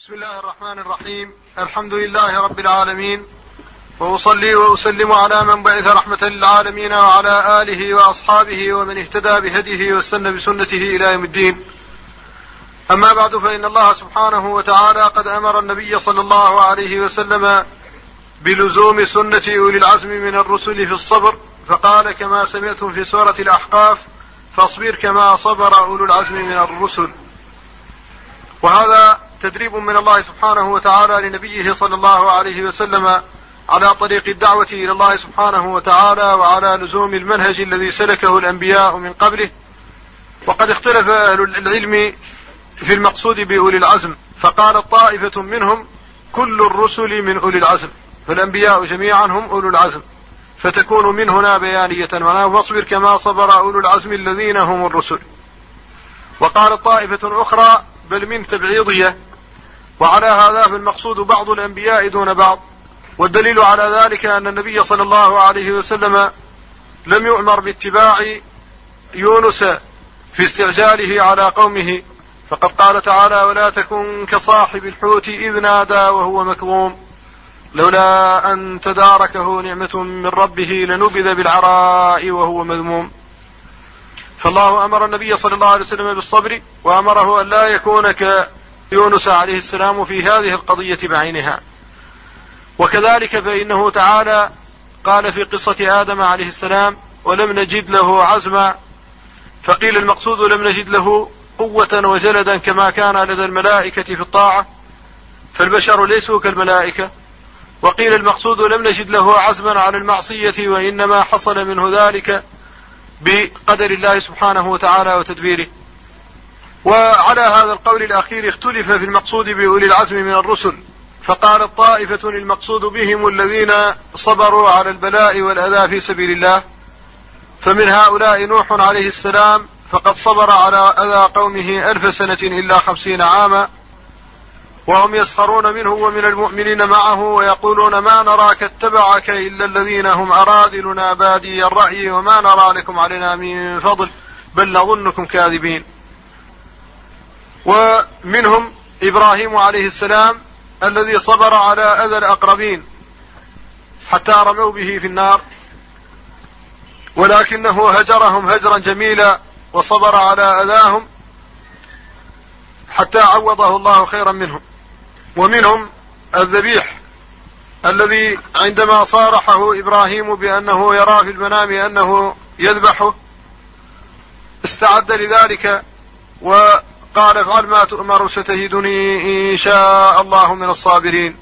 بسم الله الرحمن الرحيم. الحمد لله رب العالمين، وأصلي وأسلم على من بعث رحمة للعالمين وعلى آله وأصحابه ومن اهتدى بهديه واستنى بسنته إلى يوم الدين. أما بعد، فإن الله سبحانه وتعالى قد أمر النبي صلى الله عليه وسلم بلزوم سنة أولي العزم من الرسل في الصبر، فقال كما سمعتم في سورة الأحقاف: فاصبر كما صبر أولو العزم من الرسل. وهذا تدريب من الله سبحانه وتعالى لنبيه صلى الله عليه وسلم على طريق الدعوة إلى الله سبحانه وتعالى، وعلى لزوم المنهج الذي سلكه الأنبياء من قبله. وقد اختلف أهل العلم في المقصود بأولي العزم، فقال طائفة منهم: كل الرسل من أولي العزم، فالأنبياء جميعا هم أولو العزم، فتكون من هنا بيانية، واصبر كما صبر أولو العزم الذين هم الرسل. وقال طائفة أخرى: بل من تبعيضية، وعلى هذا فالمقصود بعض الأنبياء دون بعض. والدليل على ذلك أن النبي صلى الله عليه وسلم لم يؤمر باتباع يونس في استعجاله على قومه، فقد قال تعالى: ولا تكن كصاحب الحوت إذ نادى وهو مكظوم لولا أن تداركه نعمة من ربه لنبذ بالعراء وهو مذموم. فالله أمر النبي صلى الله عليه وسلم بالصبر، وأمره أن لا يكون كيونس عليه السلام في هذه القضية بعينها. وكذلك فإنه تعالى قال في قصة آدم عليه السلام: ولم نجد له عزما، فقيل المقصود لم نجد له قوة وجلدا كما كان لدى الملائكة في الطاعة، فالبشر ليسوا كالملائكة. وقيل المقصود لم نجد له عزما على المعصية، وإنما حصل منه ذلك بقدر الله سبحانه وتعالى وتدبيره. وعلى هذا القول الأخير اختلف في المقصود بأولي العزم من الرسل، فقال طائفة: المقصود بهم الذين صبروا على البلاء والأذى في سبيل الله، فمن هؤلاء نوح عليه السلام، فقد صبر على أذى قومه 1000 سنة إلا 50 عاما، وهم يسخرون منه ومن المؤمنين معه، ويقولون: ما نراك اتبعك إلا الذين هم أراذلنا بادي الرأي وما نرى لكم علينا من فضل بل نظنكم كاذبين. ومنهم إبراهيم عليه السلام الذي صبر على أذى الأقربين حتى رموا به في النار، ولكنه هجرهم هجرا جميلا وصبر على أذاهم حتى عوضه الله خيرا منهم. ومنهم الذبيح الذي عندما صارحه إبراهيم بأنه يرى في المنام أنه يذبحه استعد لذلك وقال: افعل ما تؤمر ستجدني إن شاء الله من الصابرين.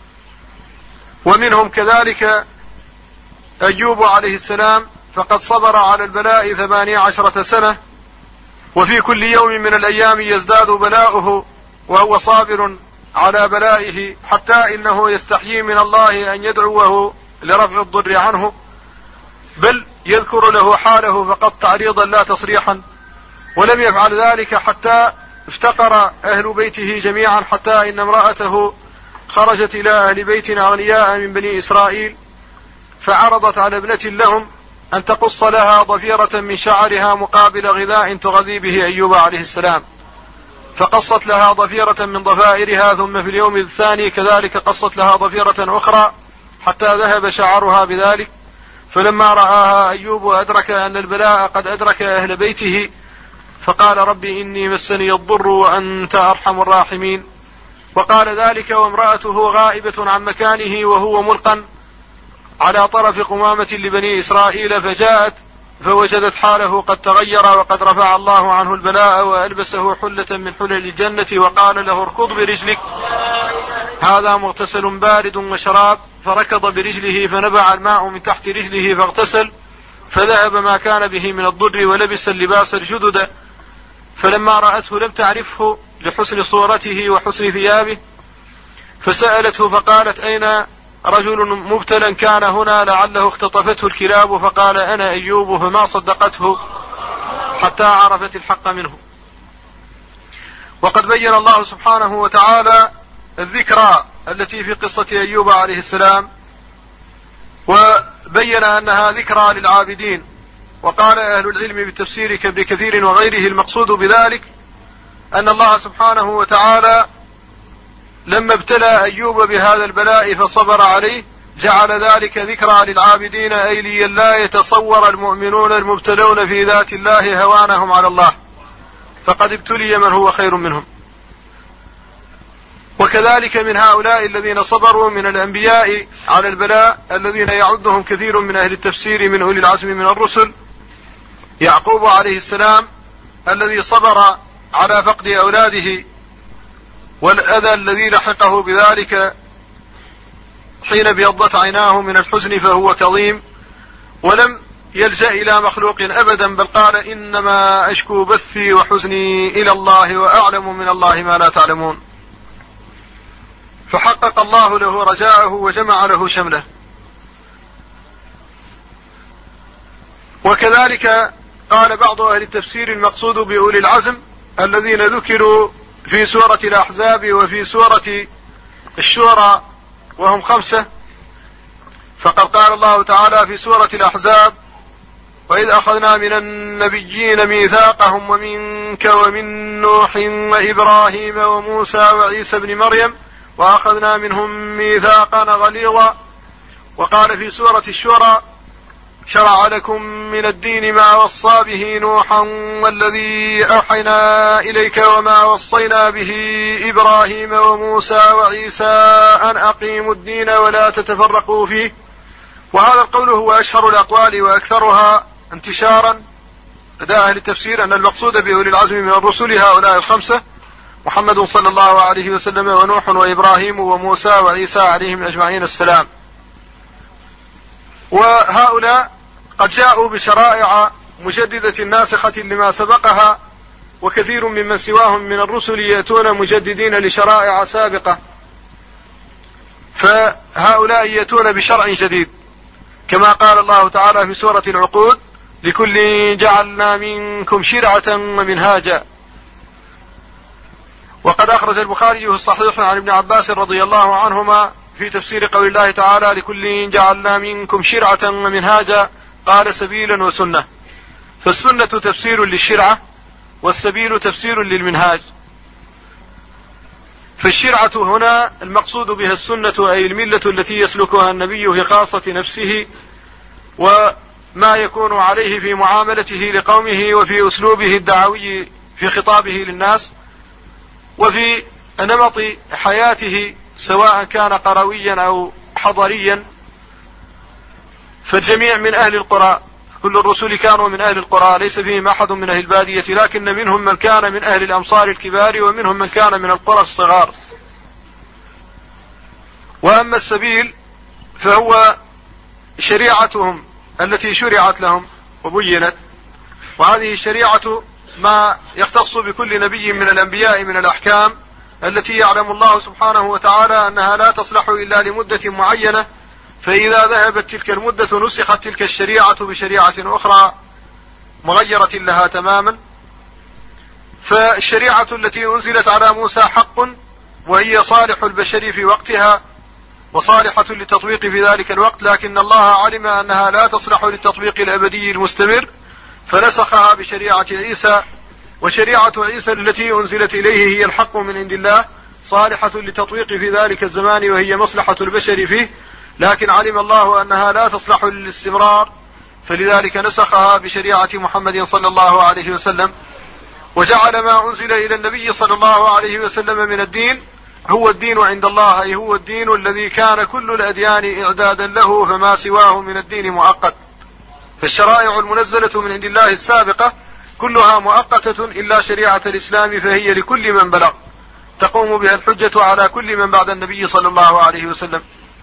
ومنهم كذلك أيوب عليه السلام، فقد صبر على البلاء 18 سنة، وفي كل يوم من الأيام يزداد بلاؤه وهو صابر على بلائه، حتى إنه يستحيي من الله أن يدعوه لرفع الضر عنه، بل يذكر له حاله فقط تعريضا لا تصريحا. ولم يفعل ذلك حتى افتقر أهل بيته جميعا، حتى إن امرأته خرجت إلى أهل بيت أغنياء من بني إسرائيل، فعرضت على ابنة لهم أن تقص لها ضفيرة من شعرها مقابل غذاء تغذي به أيوب عليه السلام، فقصت لها ضفيرة من ضفائرها، ثم في اليوم الثاني كذلك قصت لها ضفيرة أخرى حتى ذهب شعرها بذلك. فلما رآها أيوب وأدرك أن البلاء قد أدرك أهل بيته، فقال: ربي إني مسني الضر وأنت أرحم الراحمين. وقال ذلك وامرأته غائبة عن مكانه وهو ملقا على طرف قمامة لبني إسرائيل، فجاءت فوجدت حاله قد تغير وقد رفع الله عنه البلاء وألبسه حلة من حلل الجنة، وقال له: اركض برجلك هذا مغتسل بارد وشراب. فركض برجله فنبع الماء من تحت رجله فاغتسل، فذهب ما كان به من الضر ولبس اللباس الجدد. فلما رأته لم تعرفه لحسن صورته وحسن ثيابه، فسألته فقالت: أين رجل مبتلا كان هنا لعله اختطفته الكلاب؟ فقال: أنا أيوب. فما صدقته حتى عرفت الحق منه. وقد بين الله سبحانه وتعالى الذكرى التي في قصة أيوب عليه السلام، وبين أنها ذكرى للعابدين. وقال أهل العلم بالتفسير كابن كثير وغيره: المقصود بذلك أن الله سبحانه وتعالى لما ابتلى أيوب بهذا البلاء فصبر عليه جعل ذلك ذكرى للعابدين، أي لئلا يتصور المؤمنون المبتلون في ذات الله هوانهم على الله، فقد ابتلي من هو خير منهم. وكذلك من هؤلاء الذين صبروا من الأنبياء على البلاء الذين يعدهم كثير من أهل التفسير من أولي العزم من الرسل يعقوب عليه السلام، الذي صبر على فقد أولاده والأذى الذي لحقه بذلك حين ابيضت عيناه من الحزن فهو كظيم، ولم يلجأ إلى مخلوق أبدا، بل قال إنما أشكو بثي وحزني إلى الله وأعلم من الله ما لا تعلمون، فحقق الله له رجاءه وجمع له شمله. وكذلك قال بعض أهل التفسير المقصود بأولي العزم الذين ذكروا في سورة الأحزاب وفي سورة الشورى وهم 5، فقد قال الله تعالى في سورة الأحزاب: وإذ أخذنا من النبيين ميثاقهم ومنك ومن نوح وإبراهيم وموسى وعيسى بن مريم وأخذنا منهم ميثاقا غليظا. وقال في سورة الشورى: شرع لكم من الدين ما وصى به نوحا والذي أوحينا إليك وما وصينا به إبراهيم وموسى وعيسى أن أقيموا الدين ولا تتفرقوا فيه. وهذا القول هو أشهر الأقوال وأكثرها انتشارا لدى أهل التفسير، أن المقصود بأولي العزم من الرسل هؤلاء 5: محمد صلى الله عليه وسلم ونوح وإبراهيم وموسى وعيسى عليهم أجمعين السلام. وهؤلاء قد جاءوا بشرائع مجددة ناسخة لما سبقها، وكثير ممن سواهم من الرسل يأتون مجددين لشرائع سابقة، فهؤلاء يأتون بشرع جديد، كما قال الله تعالى في سورة العقود: لكل جعلنا منكم شرعة ومنهاجا. وقد أخرج البخاري في الصحيح عن ابن عباس رضي الله عنهما في تفسير قول الله تعالى: لكل جعلنا منكم شرعة ومنهاجا، قال: سبيلا وسنة. فالسنة تفسير للشرعة والسبيل تفسير للمنهاج. فالشرعة هنا المقصود بها السنة، أي الملة التي يسلكها النبي في خاصة نفسه وما يكون عليه في معاملته لقومه وفي أسلوبه الدعوي في خطابه للناس وفي نمط حياته سواء كان قرويا أو حضريا. فالجميع من أهل القرى، كل الرسل كانوا من أهل القرى، ليس فيهم أحد من أهل البادية، لكن منهم من كان من أهل الأمصار الكبار ومنهم من كان من القرى الصغار. وأما السبيل فهو شريعتهم التي شرعت لهم وبينت، وهذه الشريعة ما يختص بكل نبي من الأنبياء من الأحكام التي يعلم الله سبحانه وتعالى أنها لا تصلح إلا لمدة معينة، فإذا ذهبت تلك المدة نسخت تلك الشريعة بشريعة أخرى مغيرة لها تماما. فالشريعة التي أنزلت على موسى حق، وهي صالح البشر في وقتها وصالحة للتطبيق في ذلك الوقت، لكن الله علم أنها لا تصلح للتطبيق الأبدي المستمر فنسخها بشريعة عيسى. وشريعة عيسى التي أنزلت إليه هي الحق من عند الله، صالحة للتطبيق في ذلك الزمان وهي مصلحة البشر فيه، لكن علم الله أنها لا تصلح للاستمرار، فلذلك نسخها بشريعة محمد صلى الله عليه وسلم، وجعل ما أنزل إلى النبي صلى الله عليه وسلم من الدين هو الدين عند الله، أي هو الدين الذي كان كل الأديان إعدادا له، فما سواه من الدين مؤقت. فالشرائع المنزلة من عند الله السابقة كلها مؤقتة إلا شريعة الإسلام، فهي لكل من بلغ، تقوم بها الحجة على كل من بعد النبي صلى الله عليه وسلم،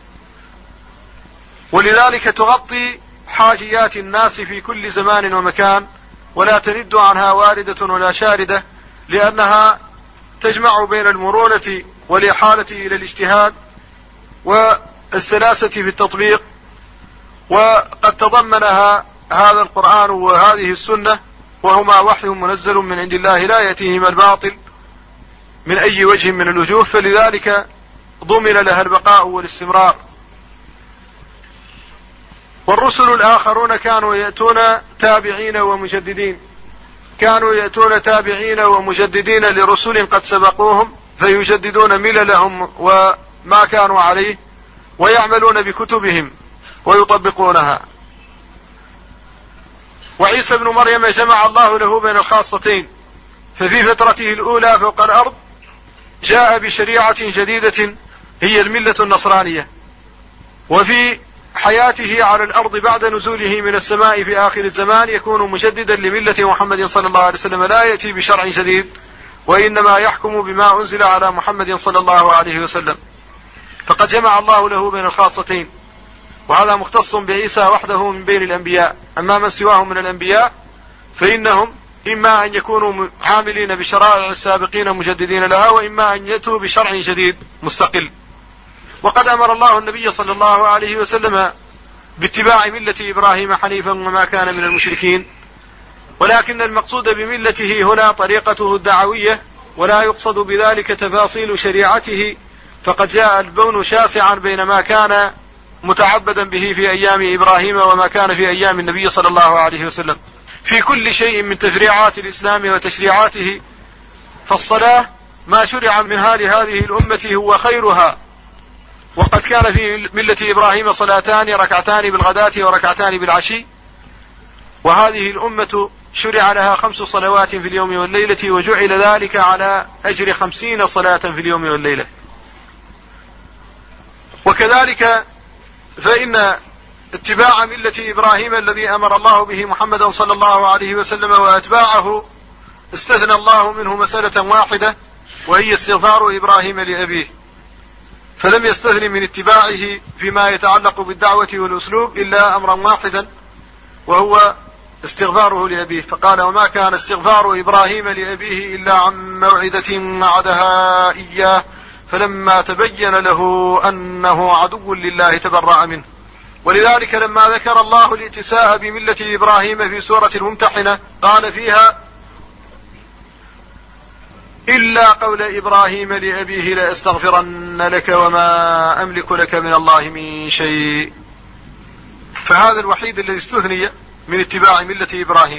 ولذلك تغطي حاجيات الناس في كل زمان ومكان، ولا تند عنها واردة ولا شاردة، لأنها تجمع بين المرونة والإحالة إلى الاجتهاد والسلاسة في التطبيق. وقد تضمنها هذا القرآن وهذه السنة، وهما وحي منزل من عند الله لا يأتيهما الباطل من أي وجه من الوجوه، فلذلك ضمن لها البقاء والاستمرار. والرسل الآخرون كانوا يأتون تابعين ومجددين، كانوا يأتون تابعين ومجددين لرسل قد سبقوهم، فيجددون مللهم وما كانوا عليه ويعملون بكتبهم ويطبقونها. وعيسى ابن مريم جمع الله له بين الخاصتين، ففي فترته الأولى فوق الأرض جاء بشريعة جديدة هي الملة النصرانية، وفي حياته على الأرض بعد نزوله من السماء في آخر الزمان يكون مجددا لملة محمد صلى الله عليه وسلم، لا يأتي بشرع جديد وإنما يحكم بما أنزل على محمد صلى الله عليه وسلم. فقد جمع الله له بين الخاصتين، وهذا مختص بعيسى وحده من بين الأنبياء. أما من سواهم من الأنبياء فإنهم إما أن يكونوا عاملين بشرائع السابقين مجددين لها، وإما أن يأتوا بشرع جديد مستقل. وقد أمر الله النبي صلى الله عليه وسلم باتباع ملة إبراهيم حنيفا وما كان من المشركين، ولكن المقصود بملته هنا طريقته الدعوية، ولا يقصد بذلك تفاصيل شريعته، فقد جاء البون شاسعا بين ما كان متعبدا به في أيام إبراهيم وما كان في أيام النبي صلى الله عليه وسلم في كل شيء من تفريعات الإسلام وتشريعاته. فالصلاة ما شرع منها لهذه الأمة هو خيرها، وقد كان في ملة إبراهيم صلاتان، ركعتان بالغداة وركعتان بالعشي، وهذه الأمة شرع لها 5 صلوات في اليوم والليلة، وجعل ذلك على أجر 50 صلاة في اليوم والليلة. وكذلك فإن اتباع ملة إبراهيم الذي أمر الله به محمدا صلى الله عليه وسلم وأتباعه استثنى الله منه مسألة واحدة، وهي استغفار إبراهيم لأبيه، فلم يستثن من اتباعه فيما يتعلق بالدعوة والأسلوب إلا أمرا واحدا، وهو استغفاره لأبيه. فقال: وما كان استغفار إبراهيم لأبيه إلا عن موعدة وعدها إياه فلما تبين له أنه عدو لله تبرأ منه. ولذلك لما ذكر الله الاتساء بملة إبراهيم في سورة الممتحنة قال فيها: إلا قول إبراهيم لأبيه لأستغفرن لك وما أملك لك من الله من شيء. فهذا الوحيد الذي استثني من اتباع ملة إبراهيم.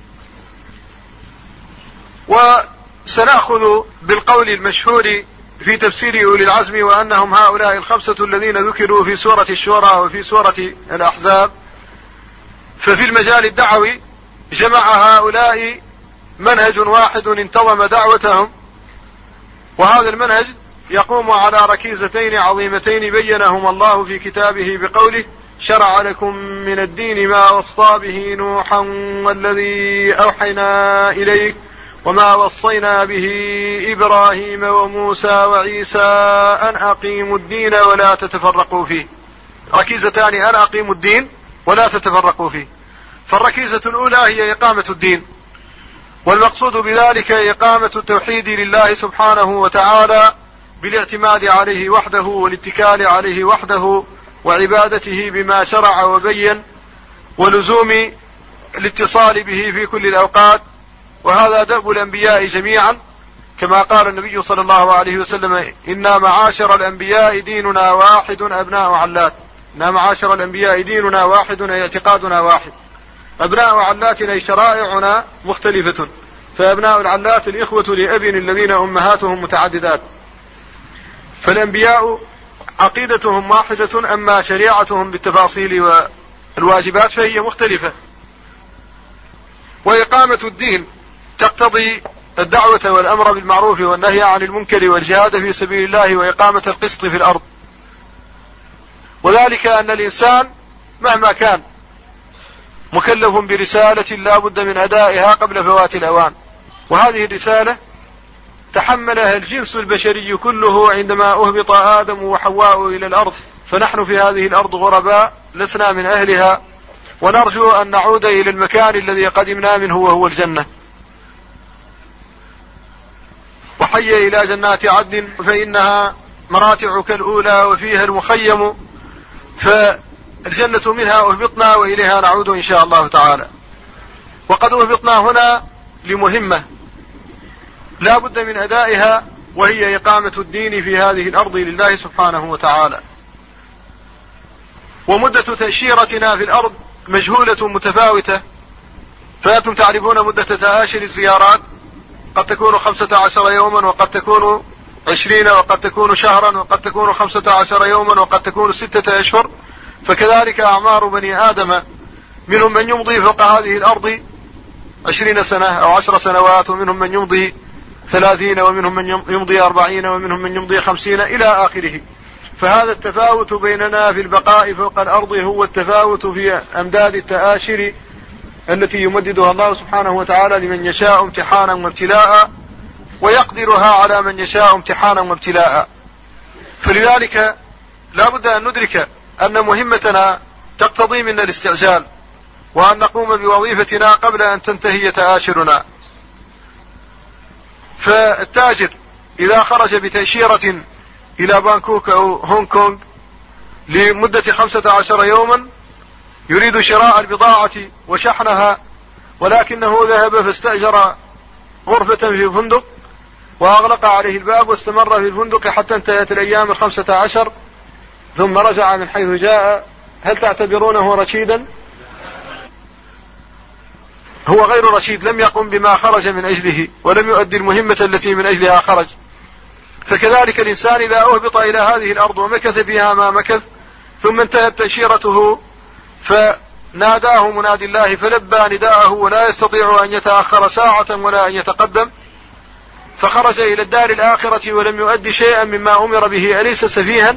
وسنأخذ بالقول المشهور في تفسير أولي العزم، وأنهم هؤلاء 5 الذين ذكروا في سورة الشورى وفي سورة الأحزاب. ففي المجال الدعوي جمع هؤلاء منهج واحد انتظم دعوتهم، وهذا المنهج يقوم على ركيزتين عظيمتين بينهما الله في كتابه بقوله: شرع لكم من الدين ما وصى به نوحا والذي أوحينا إليك وما وصينا به إبراهيم وموسى وعيسى أن أقيموا الدين ولا تتفرقوا فيه. ركيزتان: أن أقيموا الدين ولا تتفرقوا فيه. فالركيزة الأولى هي إقامة الدين، والمقصود بذلك إقامة التوحيد لله سبحانه وتعالى بالاعتماد عليه وحده والاتكال عليه وحده وعبادته بما شرع وبين، ولزوم الاتصال به في كل الأوقات. وهذا دأب الأنبياء جميعا، كما قال النبي صلى الله عليه وسلم: إنا معاشر الأنبياء ديننا واحد أبناء علات. إنا معاشر الأنبياء ديننا واحد أي اعتقادنا واحد، أبناء علاتنا أي شرائعنا مختلفة، فأبناء العلات الإخوة لأب الذين أمهاتهم متعددات. فالأنبياء عقيدتهم واحدة، أما شريعتهم بالتفاصيل والواجبات فهي مختلفة. وإقامة الدين تقتضي الدعوة والأمر بالمعروف والنهي عن المنكر والجهاد في سبيل الله وإقامة القسط في الأرض. وذلك أن الإنسان مهما كان مكلف برسالة لا بد من أدائها قبل فوات الأوان، وهذه الرسالة تحملها الجنس البشري كله عندما أهبط آدم وحواء إلى الأرض، فنحن في هذه الأرض غرباء لسنا من أهلها، ونرجو أن نعود إلى المكان الذي قدمنا منه وهو الجنة. وحي إلى جنات عدن فإنها مراتع كالأولى وفيها المخيم، فالجنة منها أهبطنا وإليها نعود إن شاء الله تعالى. وقد أهبطنا هنا لمهمة لا بد من أدائها، وهي إقامة الدين في هذه الأرض لله سبحانه وتعالى. ومدة تأشيرتنا في الأرض مجهولة متفاوتة، فأنتم تعرفون مدة تآشر الزيارات قد تكون 15 يوما، وقد تكون 20 وقد تكون شهرا وقد تكون 15 يوما وقد تكون 6 أشهر، فكذلك أعمار بني آدم منهم من يمضي فوق هذه الأرض 20 سنة أو 10 سنوات، ومنهم من يمضي 30، ومنهم من يمضي 40، ومنهم من يمضي 50 إلى آخره. فهذا التفاوت بيننا في البقاء فوق الأرض هو التفاوت في أمداد التآشر التي يمددها الله سبحانه وتعالى لمن يشاء امتحانا وابتلاء، ويقدرها على من يشاء امتحانا وابتلاء. فلذلك لا بد أن ندرك أن مهمتنا تقتضي منا الاستعجال، وأن نقوم بوظيفتنا قبل أن تنتهي تآشرنا. فالتاجر إذا خرج بتأشيرة إلى بانكوك أو هونغ كونغ لمدة 15 يوما يريد شراء البضاعة وشحنها، ولكنه ذهب فاستأجر غرفة في فندق وأغلق عليه الباب واستمر في الفندق حتى انتهت الأيام 15 ثم رجع من حيث جاء، هل تعتبرونه رشيدا؟ هو غير رشيد، لم يقم بما خرج من أجله ولم يؤدي المهمة التي من أجلها خرج. فكذلك الإنسان إذا أهبط إلى هذه الأرض ومكث فيها ما مكث ثم انتهت تأشيرته فناداه منادي الله فلبى نداءه ولا يستطيع أن يتأخر ساعة ولا أن يتقدم، فخرج إلى الدار الآخرة ولم يؤدي شيئا مما أمر به، أليس سفيها؟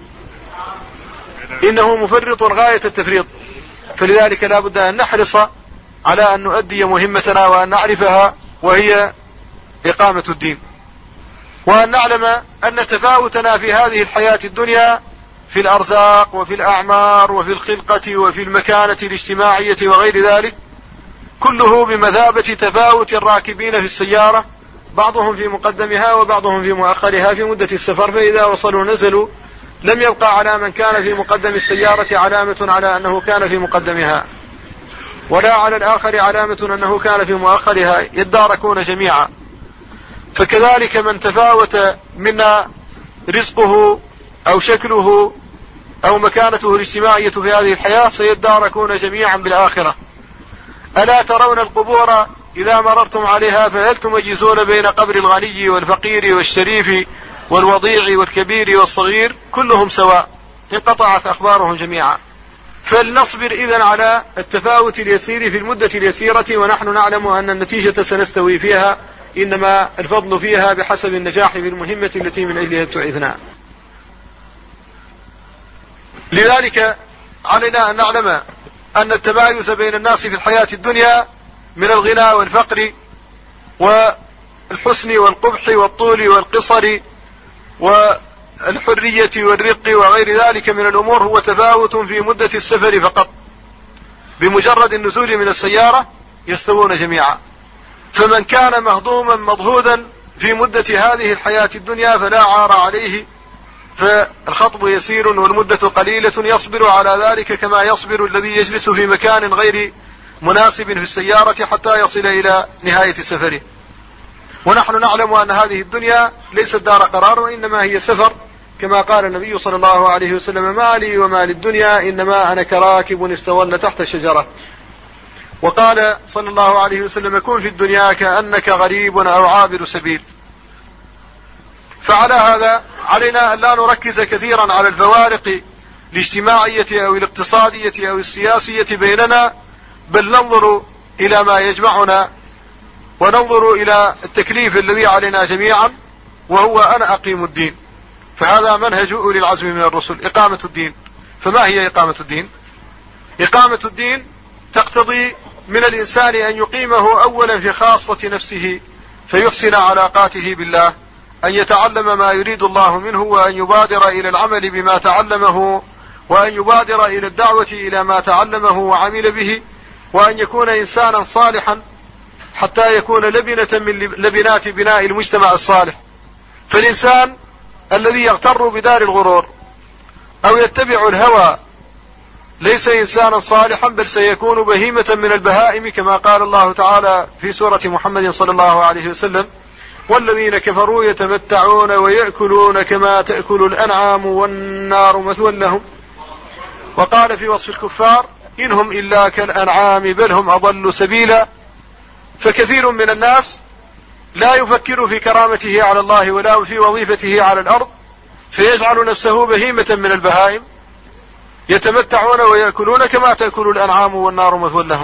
إنه مفرط غاية التفريط. فلذلك لا بد أن نحرص على أن نؤدي مهمتنا وأن نعرفها، وهي إقامة الدين، وأن نعلم أن تفاوتنا في هذه الحياة الدنيا في الأرزاق وفي الأعمار وفي الخلقة وفي المكانة الاجتماعية وغير ذلك كله بمثابة تفاوت الراكبين في السيارة، بعضهم في مقدمها وبعضهم في مؤخرها في مدة السفر، فإذا وصلوا نزلوا لم يبقى على من كان في مقدم السيارة علامة على أنه كان في مقدمها، ولا على الآخر علامة أنه كان في مؤخرها، يداركون جميعا. فكذلك من تفاوت منا رزقه أو شكله أو مكانته الاجتماعية في هذه الحياة سيداركون جميعا بالآخرة. ألا ترون القبور إذا مررتم عليها فهل تميزون بين قبر الغني والفقير والشريف والوضيع والكبير والصغير؟ كلهم سواء، انقطعت أخبارهم جميعا. فلنصبر إذن على التفاوت اليسير في المدة اليسيرة، ونحن نعلم أن النتيجة سنستوي فيها، إنما الفضل فيها بحسب النجاح في المهمة التي من أجلها ابتعثنا. لذلك علينا أن نعلم أن التمايز بين الناس في الحياة الدنيا من الغنى والفقر والحسن والقبح والطول والقصر والحرية والرق وغير ذلك من الأمور هو تفاوت في مدة السفر فقط، بمجرد النزول من السيارة يستوون جميعا. فمن كان مهضوما مضهودا في مدة هذه الحياة الدنيا فلا عار عليه، فالخطب يسير والمدة قليلة، يصبر على ذلك كما يصبر الذي يجلس في مكان غير مناسب في السيارة حتى يصل إلى نهاية سفره. ونحن نعلم أن هذه الدنيا ليست دار قرار، وإنما هي سفر، كما قال النبي صلى الله عليه وسلم: ما لي وما للدنيا إنما أنا كراكب استظل تحت الشجرة. وقال صلى الله عليه وسلم: كن في الدنيا كأنك غريب أو عابر سبيل. فعلى هذا علينا أن لا نركز كثيرا على الفوارق الاجتماعية أو الاقتصادية أو السياسية بيننا، بل ننظر إلى ما يجمعنا وننظر إلى التكليف الذي علينا جميعا، وهو أنا أقيم الدين. فهذا منهج أولي العزم من الرسل، إقامة الدين. فما هي إقامة الدين؟ إقامة الدين تقتضي من الإنسان أن يقيمه أولا في خاصة نفسه فيحسن علاقاته بالله، أن يتعلم ما يريد الله منه، وأن يبادر إلى العمل بما تعلمه، وأن يبادر إلى الدعوة إلى ما تعلمه وعمل به، وأن يكون إنسانا صالحا حتى يكون لبنة من لبنات بناء المجتمع الصالح. فالإنسان الذي يغتر بدار الغرور أو يتبع الهوى ليس إنسانا صالحا، بل سيكون بهيمة من البهائم، كما قال الله تعالى في سورة محمد صلى الله عليه وسلم: والذين كفروا يتمتعون ويأكلون كما تأكل الأنعام والنار مثوى لهم. وقال في وصف الكفار: إنهم إلا كالأنعام بل هم أضل سبيلا. فكثير من الناس لا يفكر في كرامته على الله ولا في وظيفته على الأرض، فيجعل نفسه بهيمة من البهائم يتمتعون ويأكلون كما تأكل الأنعام والنار مثوى لهم.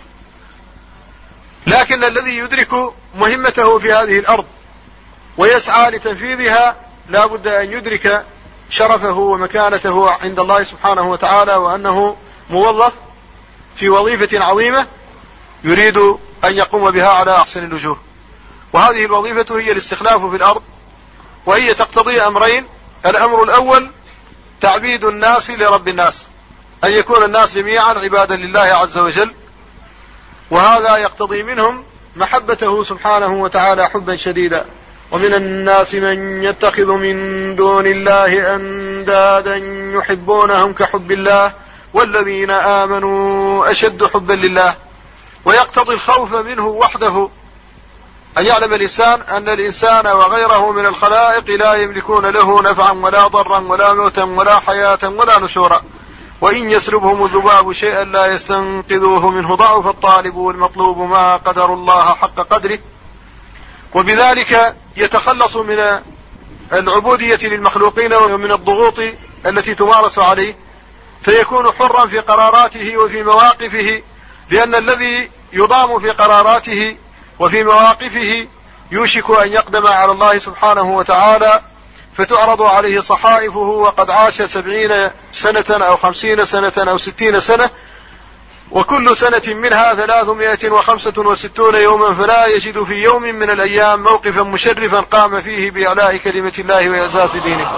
لكن الذي يدرك مهمته في هذه الأرض ويسعى لتنفيذها لا بد أن يدرك شرفه ومكانته عند الله سبحانه وتعالى، وأنه موظف في وظيفة عظيمة يريد أن يقوم بها على أحسن الوجوه. وهذه الوظيفة هي الاستخلاف في الأرض، وهي تقتضي أمرين. الأمر الأول تعبيد الناس لرب الناس، أن يكون الناس جميعا عبادا لله عز وجل، وهذا يقتضي منهم محبته سبحانه وتعالى حبا شديدا. ومن الناس من يتخذ من دون الله أندادا يحبونهم كحب الله والذين آمنوا أشد حبا لله. ويقتضي الخوف منه وحده، أن يعلم الإنسان أن الإنسان وغيره من الخلائق لا يملكون له نفعا ولا ضرا ولا موتا ولا حياة ولا نشورا، وإن يسلبهم الذباب شيئا لا يستنقذوه منه، ضعف الطالب والمطلوب ما قدر الله حق قدره. وبذلك يتخلص من العبودية للمخلوقين ومن الضغوط التي تمارس عليه، فيكون حرا في قراراته وفي مواقفه، لأن الذي يضام في قراراته وفي مواقفه يوشك أن يقدم على الله سبحانه وتعالى، فتعرض عليه صحائفه وقد عاش 70 سنة أو 50 سنة أو 60 سنة، وكل سنة منها 365 يوما، فلا يجد في يوم من الأيام موقفا مشرفا قام فيه بإعلاء كلمة الله وإعزاز دينه.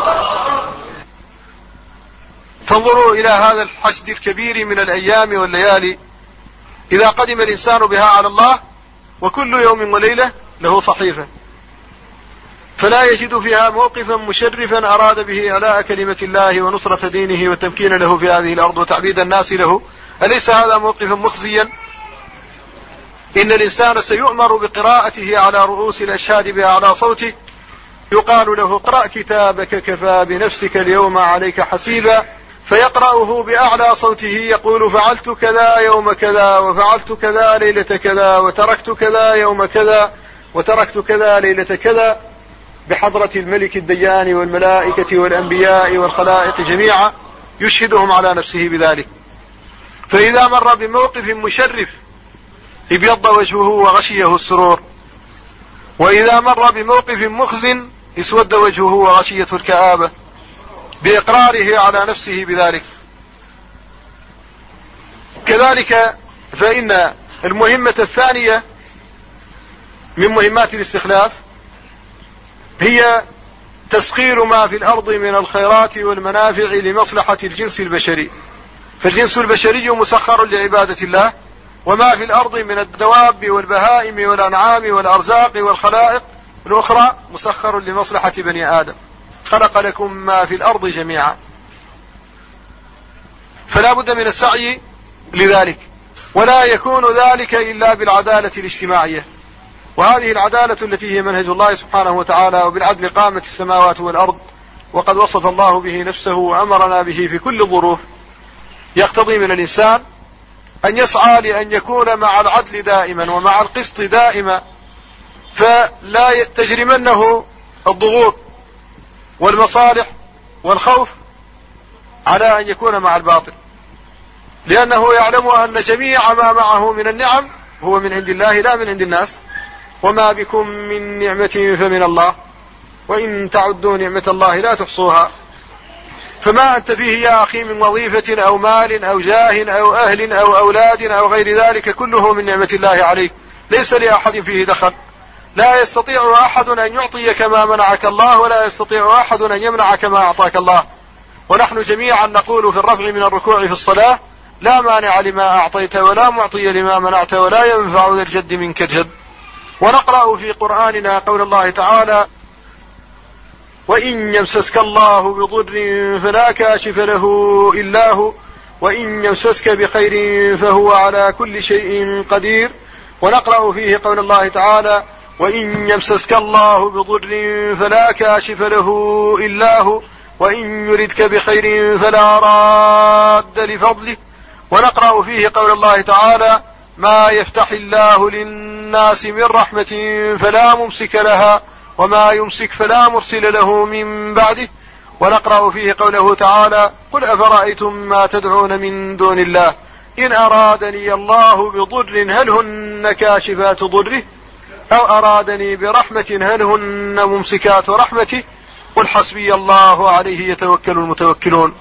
فانظروا إلى هذا الحشد الكبير من الأيام والليالي إذا قدم الإنسان بها على الله، وكل يوم وليلة له صحيفة، فلا يجد فيها موقفا مشرفا أراد به إعلاء كلمة الله ونصرة دينه والتمكين له في هذه الأرض وتعبيد الناس له. أليس هذا موقفا مخزيا؟ إن الإنسان سيؤمر بقراءته على رؤوس الأشهاد بأعلى صوته، يقال له اقرأ كتابك كفى بنفسك اليوم عليك حسيبا، فيقرأه بأعلى صوته يقول فعلت كذا يوم كذا، وفعلت كذا ليلة كذا، وتركت كذا يوم كذا، وتركت كذا ليلة كذا، بحضرة الملك الديان والملائكة والأنبياء والخلائق جميعا، يشهدهم على نفسه بذلك. فإذا مر بموقف مشرف ابيض وجهه وغشيه السرور، وإذا مر بموقف مخزن اسود وجهه وغشيته الكآبة بإقراره على نفسه بذلك. كذلك فإن المهمة الثانية من مهمات الاستخلاف هي تسخير ما في الأرض من الخيرات والمنافع لمصلحة الجنس البشري، فالجنس البشري مسخر لعبادة الله، وما في الأرض من الدواب والبهائم والأنعام والأرزاق والخلائق الأخرى مسخر لمصلحة بني آدم، خلق لكم ما في الأرض جميعا. فلا بد من السعي لذلك، ولا يكون ذلك إلا بالعدالة الاجتماعية، وهذه العدالة التي هي منهج الله سبحانه وتعالى، وبالعدل قامت السماوات والأرض، وقد وصف الله به نفسه وأمرنا به في كل الظروف. يقتضي من الإنسان أن يسعى لأن يكون مع العدل دائما ومع القسط دائما، فلا تجرمنه الضغوط والمصالح والخوف على أن يكون مع الباطل، لأنه يعلم أن جميع ما معه من النعم هو من عند الله لا من عند الناس، وما بكم من نعمة فمن الله وإن تعدوا نعمة الله لا تحصوها. فما أنت فيه يا أخي من وظيفة أو مال أو جاه أو أهل أو أولاد أو غير ذلك كله من نعمة الله عليك، ليس لأحد فيه دخل. لا يستطيع أحد أن يعطيك ما منعك الله، ولا يستطيع أحد أن يمنعك ما أعطاك الله. ونحن جميعا نقول في الرفع من الركوع في الصلاة لا مانع لما أعطيت ولا معطي لما منعت ولا ينفع ذا الجد منك الجد. ونقرأ في قرآننا قول الله تعالى وإن يمسسك الله بضر فلا كاشف له إلا هو وإن يمسسك بخير فهو على كل شيء قدير. ونقرأ فيه قول الله تعالى وإن يمسسك الله بضر فلا كاشف له إلا هو وإن يردك بخير فلا راد لفضله. ونقرأ فيه قول الله تعالى ما يفتح الله للناس الناس من رحمة فلا ممسك لها وما يمسك فلا مرسل له من بعده. ونقرأ فيه قوله تعالى: قل أفرأيتم ما تدعون من دون الله إن أرادني الله بضر هل هن كاشفات ضره أو أرادني برحمة هل هن ممسكات رحمته قل حسبي الله عليه يتوكل المتوكلون.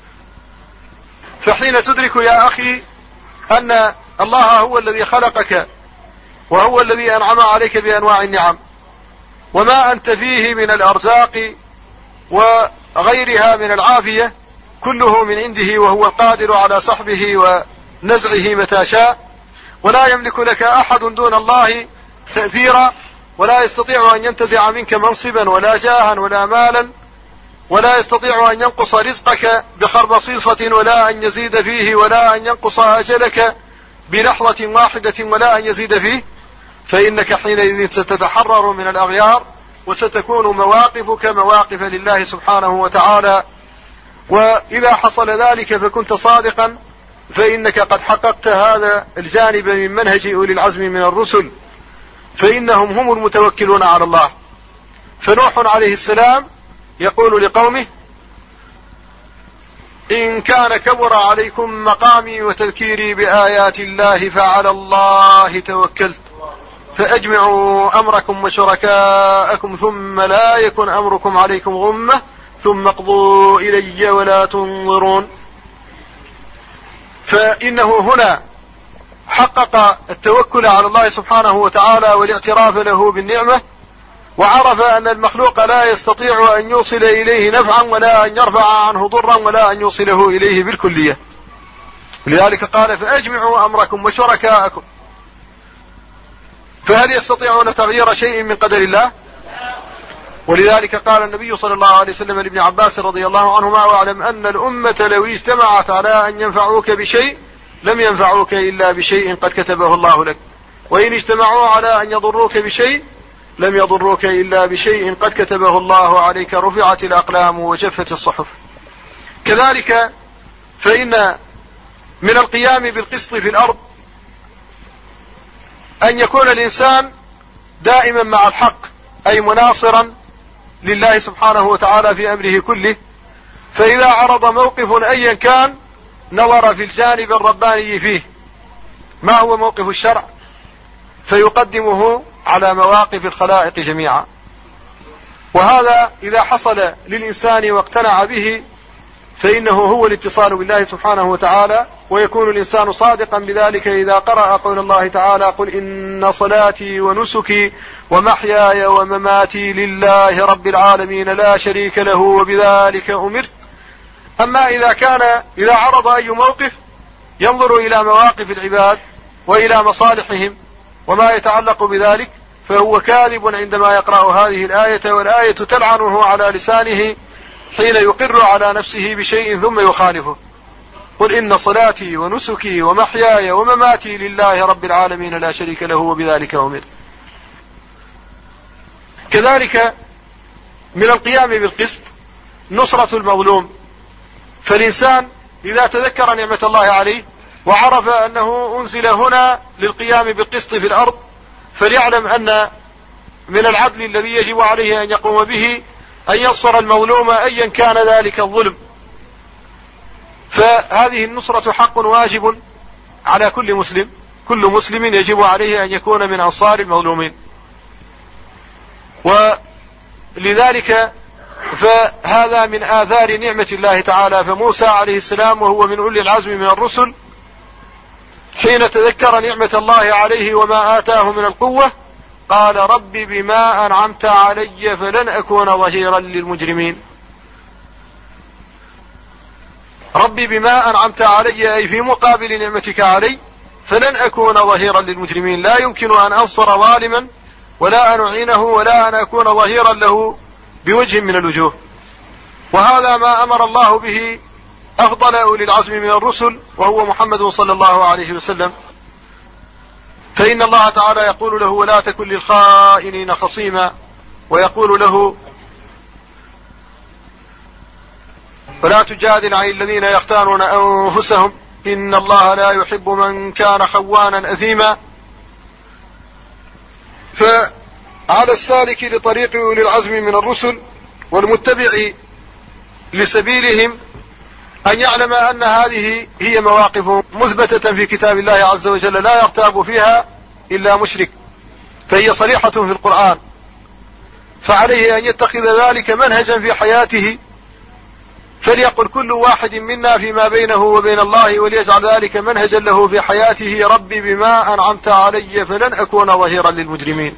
فحين تدرك يا أخي أن الله هو الذي خلقك وهو الذي أنعم عليك بأنواع النعم، وما أنت فيه من الأرزاق وغيرها من العافية كله من عنده، وهو القادر على سحبه ونزعه متى شاء، ولا يملك لك أحد دون الله تأثيرا، ولا يستطيع أن ينتزع منك منصبا ولا جاها ولا مالا، ولا يستطيع أن ينقص رزقك بخربصيصة ولا أن يزيد فيه، ولا أن ينقص أجلك بلحظة واحدة ولا أن يزيد فيه. فإنك حينئذ ستتحرر من الأغيار وستكون مواقفك مواقف لله سبحانه وتعالى. وإذا حصل ذلك فكنت صادقا، فإنك قد حققت هذا الجانب من منهج أولي العزم من الرسل، فإنهم هم المتوكلون على الله. فنوح عليه السلام يقول لقومه: إن كان كبر عليكم مقامي وتذكيري بآيات الله فعلى الله توكلت فأجمعوا أمركم وشركاءكم ثم لا يكن أمركم عليكم غمة ثم اقضوا إلي ولا تنظرون. فإنه هنا حقق التوكل على الله سبحانه وتعالى والاعتراف له بالنعمة، وعرف أن المخلوق لا يستطيع أن يوصل إليه نفعا ولا أن يرفع عنه ضرا ولا أن يوصله إليه بالكلية. لذلك قال: فأجمعوا أمركم وشركاءكم. فهل يستطيعون تغيير شيء من قدر الله؟ ولذلك قال النبي صلى الله عليه وسلم لابن عباس رضي الله عنهما: واعلم أن الأمة لو اجتمعت على أن ينفعوك بشيء لم ينفعوك إلا بشيء قد كتبه الله لك، وإن اجتمعوا على أن يضروك بشيء لم يضروك إلا بشيء قد كتبه الله عليك، رفعت الأقلام وجفت الصحف. كذلك فإن من القيام بالقسط في الأرض أن يكون الإنسان دائما مع الحق، أي مناصرا لله سبحانه وتعالى في أمره كله. فإذا عرض موقف أيا كان نظر في الجانب الرباني فيه ما هو موقف الشرع فيقدمه على مواقف الخلائق جميعا. وهذا إذا حصل للإنسان واقتنع به فإنه هو الاتصال بالله سبحانه وتعالى، ويكون الإنسان صادقا بذلك إذا قرأ قول الله تعالى: قل إن صلاتي ونسكي ومحياي ومماتي لله رب العالمين لا شريك له وبذلك أمرت. أما إذا عرض أي موقف ينظر إلى مواقف العباد وإلى مصالحهم وما يتعلق بذلك فهو كاذب عندما يقرأ هذه الآية، والآية تلعنه على لسانه حين يقر على نفسه بشيء ثم يخالفه. قل إن صلاتي ونسكي ومحياي ومماتي لله رب العالمين لا شريك له وبذلك أمرت. كذلك من القيام بالقسط نصرة المظلوم. فالإنسان إذا تذكر نعمة الله عليه وعرف أنه أنزل هنا للقيام بالقسط في الأرض فليعلم أن من العدل الذي يجب عليه أن يقوم به أن ينصر المظلوم أيا كان ذلك الظلم. فهذه النصرة حق واجب على كل مسلم، كل مسلم يجب عليه أن يكون من أنصار المظلومين. ولذلك فهذا من آثار نعمة الله تعالى. فموسى عليه السلام وهو من أولي العزم من الرسل حين تذكر نعمة الله عليه وما آتاه من القوة قال: رب بما أنعمت علي فلن أكون ظهيرا للمجرمين. رب بما أنعمت علي أي في مقابل نعمتك علي فلن أكون ظهيرا للمجرمين، لا يمكن أن أنصر ظالما ولا أن أعينه ولا أن أكون ظهيرا له بوجه من الوجوه. وهذا ما أمر الله به أفضل أولي العزم من الرسل وهو محمد صلى الله عليه وسلم. فإن الله تعالى يقول له: ولا تكن للخائنين خصيما، ويقول له: ولا تجادل عن الذين يختانون أنفسهم إن الله لا يحب من كان خوانا أثيما. فعلى السالك لطريق أولي العزم من الرسل والمتبع لسبيلهم أن يعلم أن هذه هي مواقف مثبتة في كتاب الله عز وجل لا يرتاب فيها إلا مشرك، فهي صريحة في القرآن، فعليه أن يتخذ ذلك منهجا في حياته، فليقل كل واحد منا فيما بينه وبين الله وليجعل ذلك منهجا له في حياته: ربي بما أنعمت علي فلن أكون ظهيرا للمجرمين،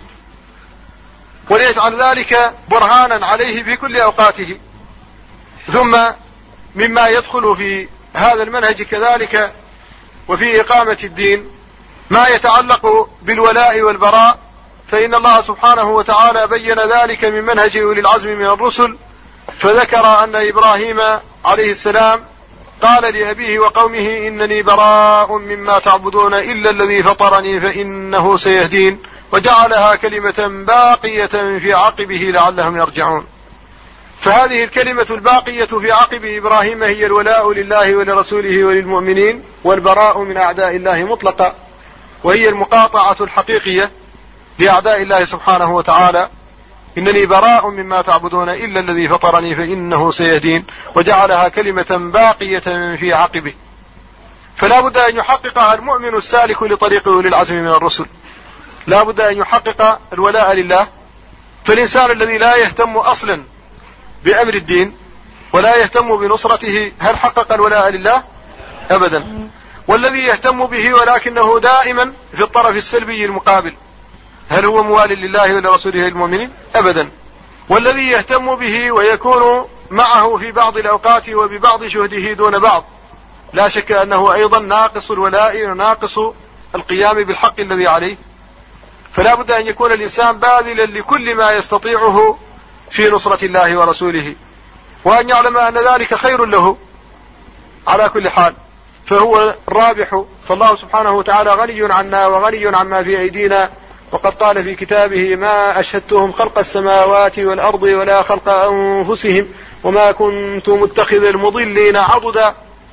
وليجعل ذلك برهانا عليه في كل أوقاته. ثم مما يدخل في هذا المنهج كذلك وفي إقامة الدين ما يتعلق بالولاء والبراء، فإن الله سبحانه وتعالى بين ذلك من منهج أولي العزم من الرسل، فذكر أن إبراهيم عليه السلام قال لأبيه وقومه: إنني براء مما تعبدون إلا الذي فطرني فإنه سيهدين، وجعلها كلمة باقية في عقبه لعلهم يرجعون. فهذه الكلمة الباقية في عقب إبراهيم هي الولاء لله ولرسوله وللمؤمنين، والبراء من أعداء الله مطلقا، وهي المقاطعة الحقيقية لأعداء الله سبحانه وتعالى: إنني براء مما تعبدون إلا الذي فطرني فإنه سيهدين، وجعلها كلمة باقية في عقبه. فلا بد أن يحققها المؤمن السالك لطريق أولي العزم من الرسل، لا بد أن يحقق الولاء لله. فالإنسان الذي لا يهتم أصلا بأمر الدين ولا يهتم بنصرته هل حقق الولاء لله؟ أبدا. والذي يهتم به ولكنه دائما في الطرف السلبي المقابل هل هو موال لله ولرسوله المؤمنين؟ أبدا. والذي يهتم به ويكون معه في بعض الأوقات وببعض جهده دون بعض لا شك أنه أيضا ناقص الولاء وناقص القيام بالحق الذي عليه. فلا بد أن يكون الإنسان باذلا لكل ما يستطيعه في نصرة الله ورسوله، وأن يعلم أن ذلك خير له على كل حال، فهو الرابح. فالله سبحانه وتعالى غني عنا وغني عما في أيدينا، وقد قال في كتابه: ما أشهدتهم خلق السماوات والأرض ولا خلق أنفسهم وما كنت متخذ المضلين عضدا.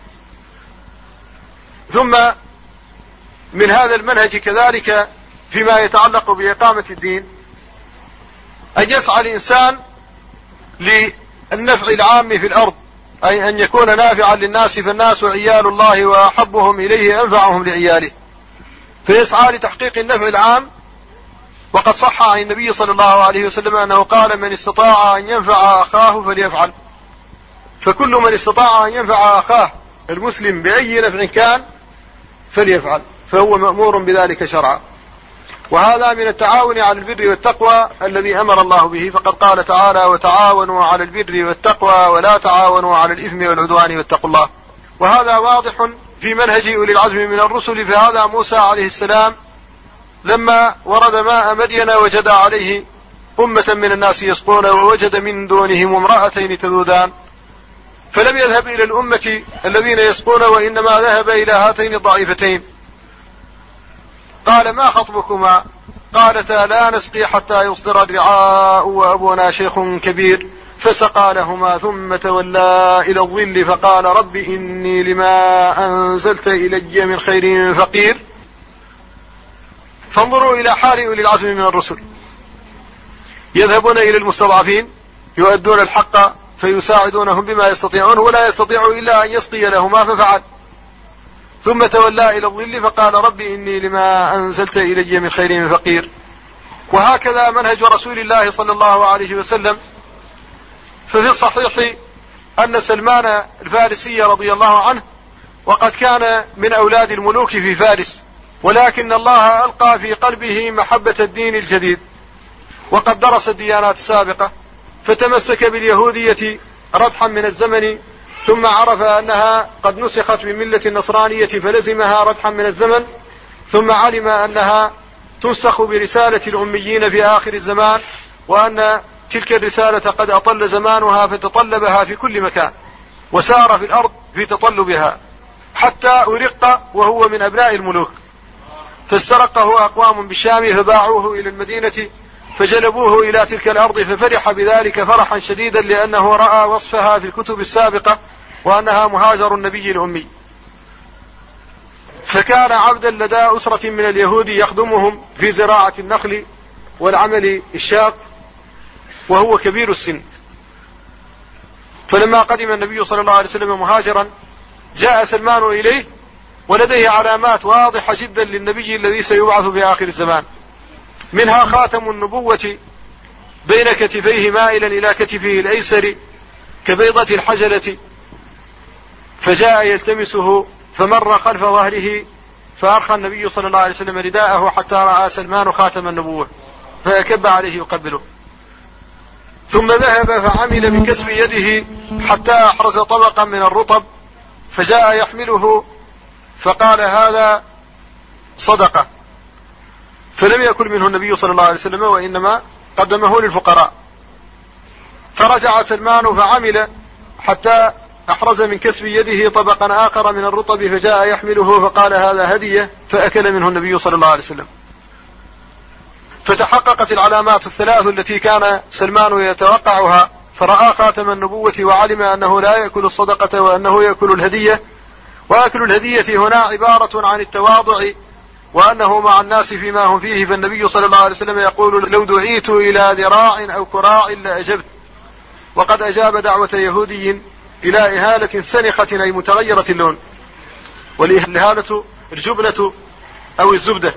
ثم من هذا المنهج كذلك فيما يتعلق بإقامة الدين أن يسعى الإنسان للنفع العام في الأرض، أي أن يكون نافعا للناس، فالناس عيال الله وأحبهم إليه أنفعهم لعياله، فيسعى لتحقيق النفع العام. وقد صح عن النبي صلى الله عليه وسلم أنه قال: من استطاع أن ينفع أخاه فليفعل. فكل من استطاع أن ينفع أخاه المسلم بأي نفع كان فليفعل، فهو مأمور بذلك شرعا. وهذا من التعاون على البر والتقوى الذي أمر الله به، فقد قال تعالى: وتعاونوا على البر والتقوى ولا تعاونوا على الإثم والعدوان واتقوا الله. وهذا واضح في منهج أولي العزم من الرسل. فهذا موسى عليه السلام لما ورد ماء مدين وجد عليه أمة من الناس يسقون، ووجد من دونهم امرأتين تذودان، فلم يذهب إلى الأمة الذين يسقون، وإنما ذهب إلى هاتين الضعيفتين. قال: ما خطبكما؟ قالتا: لا نسقي حتى يصدر الرعاء وأبونا شيخ كبير. فسقى لهما ثم تولى إلى الظل فقال: رب إني لما أنزلت إلي من خير فقير. فانظروا إلى حال أولي العزم من الرسل، يذهبون إلى المستضعفين يؤدون الحق فيساعدونهم بما يستطيعون، ولا يستطيع إلا أن يسقي لهما، ففعل. ثم تولى إلى الظل فقال: رب إني لما أنزلت إلي من خير فقير. وهكذا منهج رسول الله صلى الله عليه وسلم. ففي الصحيح أن سلمان الفارسي رضي الله عنه وقد كان من أولاد الملوك في فارس، ولكن الله ألقى في قلبه محبة الدين الجديد، وقد درس الديانات السابقة، فتمسك باليهودية ردحا من الزمن، ثم عرف أنها قد نسخت بملة النصرانية فلزمها ردحا من الزمن، ثم علم أنها تنسخ برسالة الأميين في آخر الزمان، وأن تلك الرسالة قد أطل زمانها فتطلبها في كل مكان، وسار في الأرض في تطلبها حتى أرق وهو من أبناء الملوك، فاسترقه أقوام بالشام فباعوه إلى المدينة فجلبوه إلى تلك الأرض، ففرح بذلك فرحا شديدا لأنه رأى وصفها في الكتب السابقة وأنها مهاجر النبي الأمي. فكان عبدا لدى أسرة من اليهود يخدمهم في زراعة النخل، والعمل الشاق وهو كبير السن. فلما قدم النبي صلى الله عليه وسلم مهاجرا جاء سلمان إليه ولديه علامات واضحة جدا للنبي الذي سيبعث في آخر الزمان، منها خاتم النبوة بين كتفيه مائلا إلى كتفه الأيسر كبيضة الحجلة، فجاء يلتمسه فمر خلف ظهره فأرخى النبي صلى الله عليه وسلم رداءه حتى رأى سلمان خاتم النبوة فأكب عليه يقبله، ثم ذهب فعمل بكسب يده حتى أحرز طبقا من الرطب فجاء يحمله فقال هذا صدقة، فلم يأكل منه النبي صلى الله عليه وسلم وإنما قدمه للفقراء. فرجع سلمان فعمل حتى أحرز من كسب يده طبقا آخر من الرطب فجاء يحمله فقال هذا هدية فأكل منه النبي صلى الله عليه وسلم. فتحققت العلامات الثلاث التي كان سلمان يتوقعها، فرأى خاتم النبوة وعلم أنه لا يأكل الصدقة وأنه يأكل الهدية، وأكل الهدية هنا عبارة عن التواضع وأنه مع الناس فيما هم فيه. فالنبي صلى الله عليه وسلم يقول لو دعيت إلى ذراع أو كراع لأجبت، وقد أجاب دعوة يهودي إلى إهالة سنخة أي متغيرة اللون، والإهالة الجبنة أو الزبدة.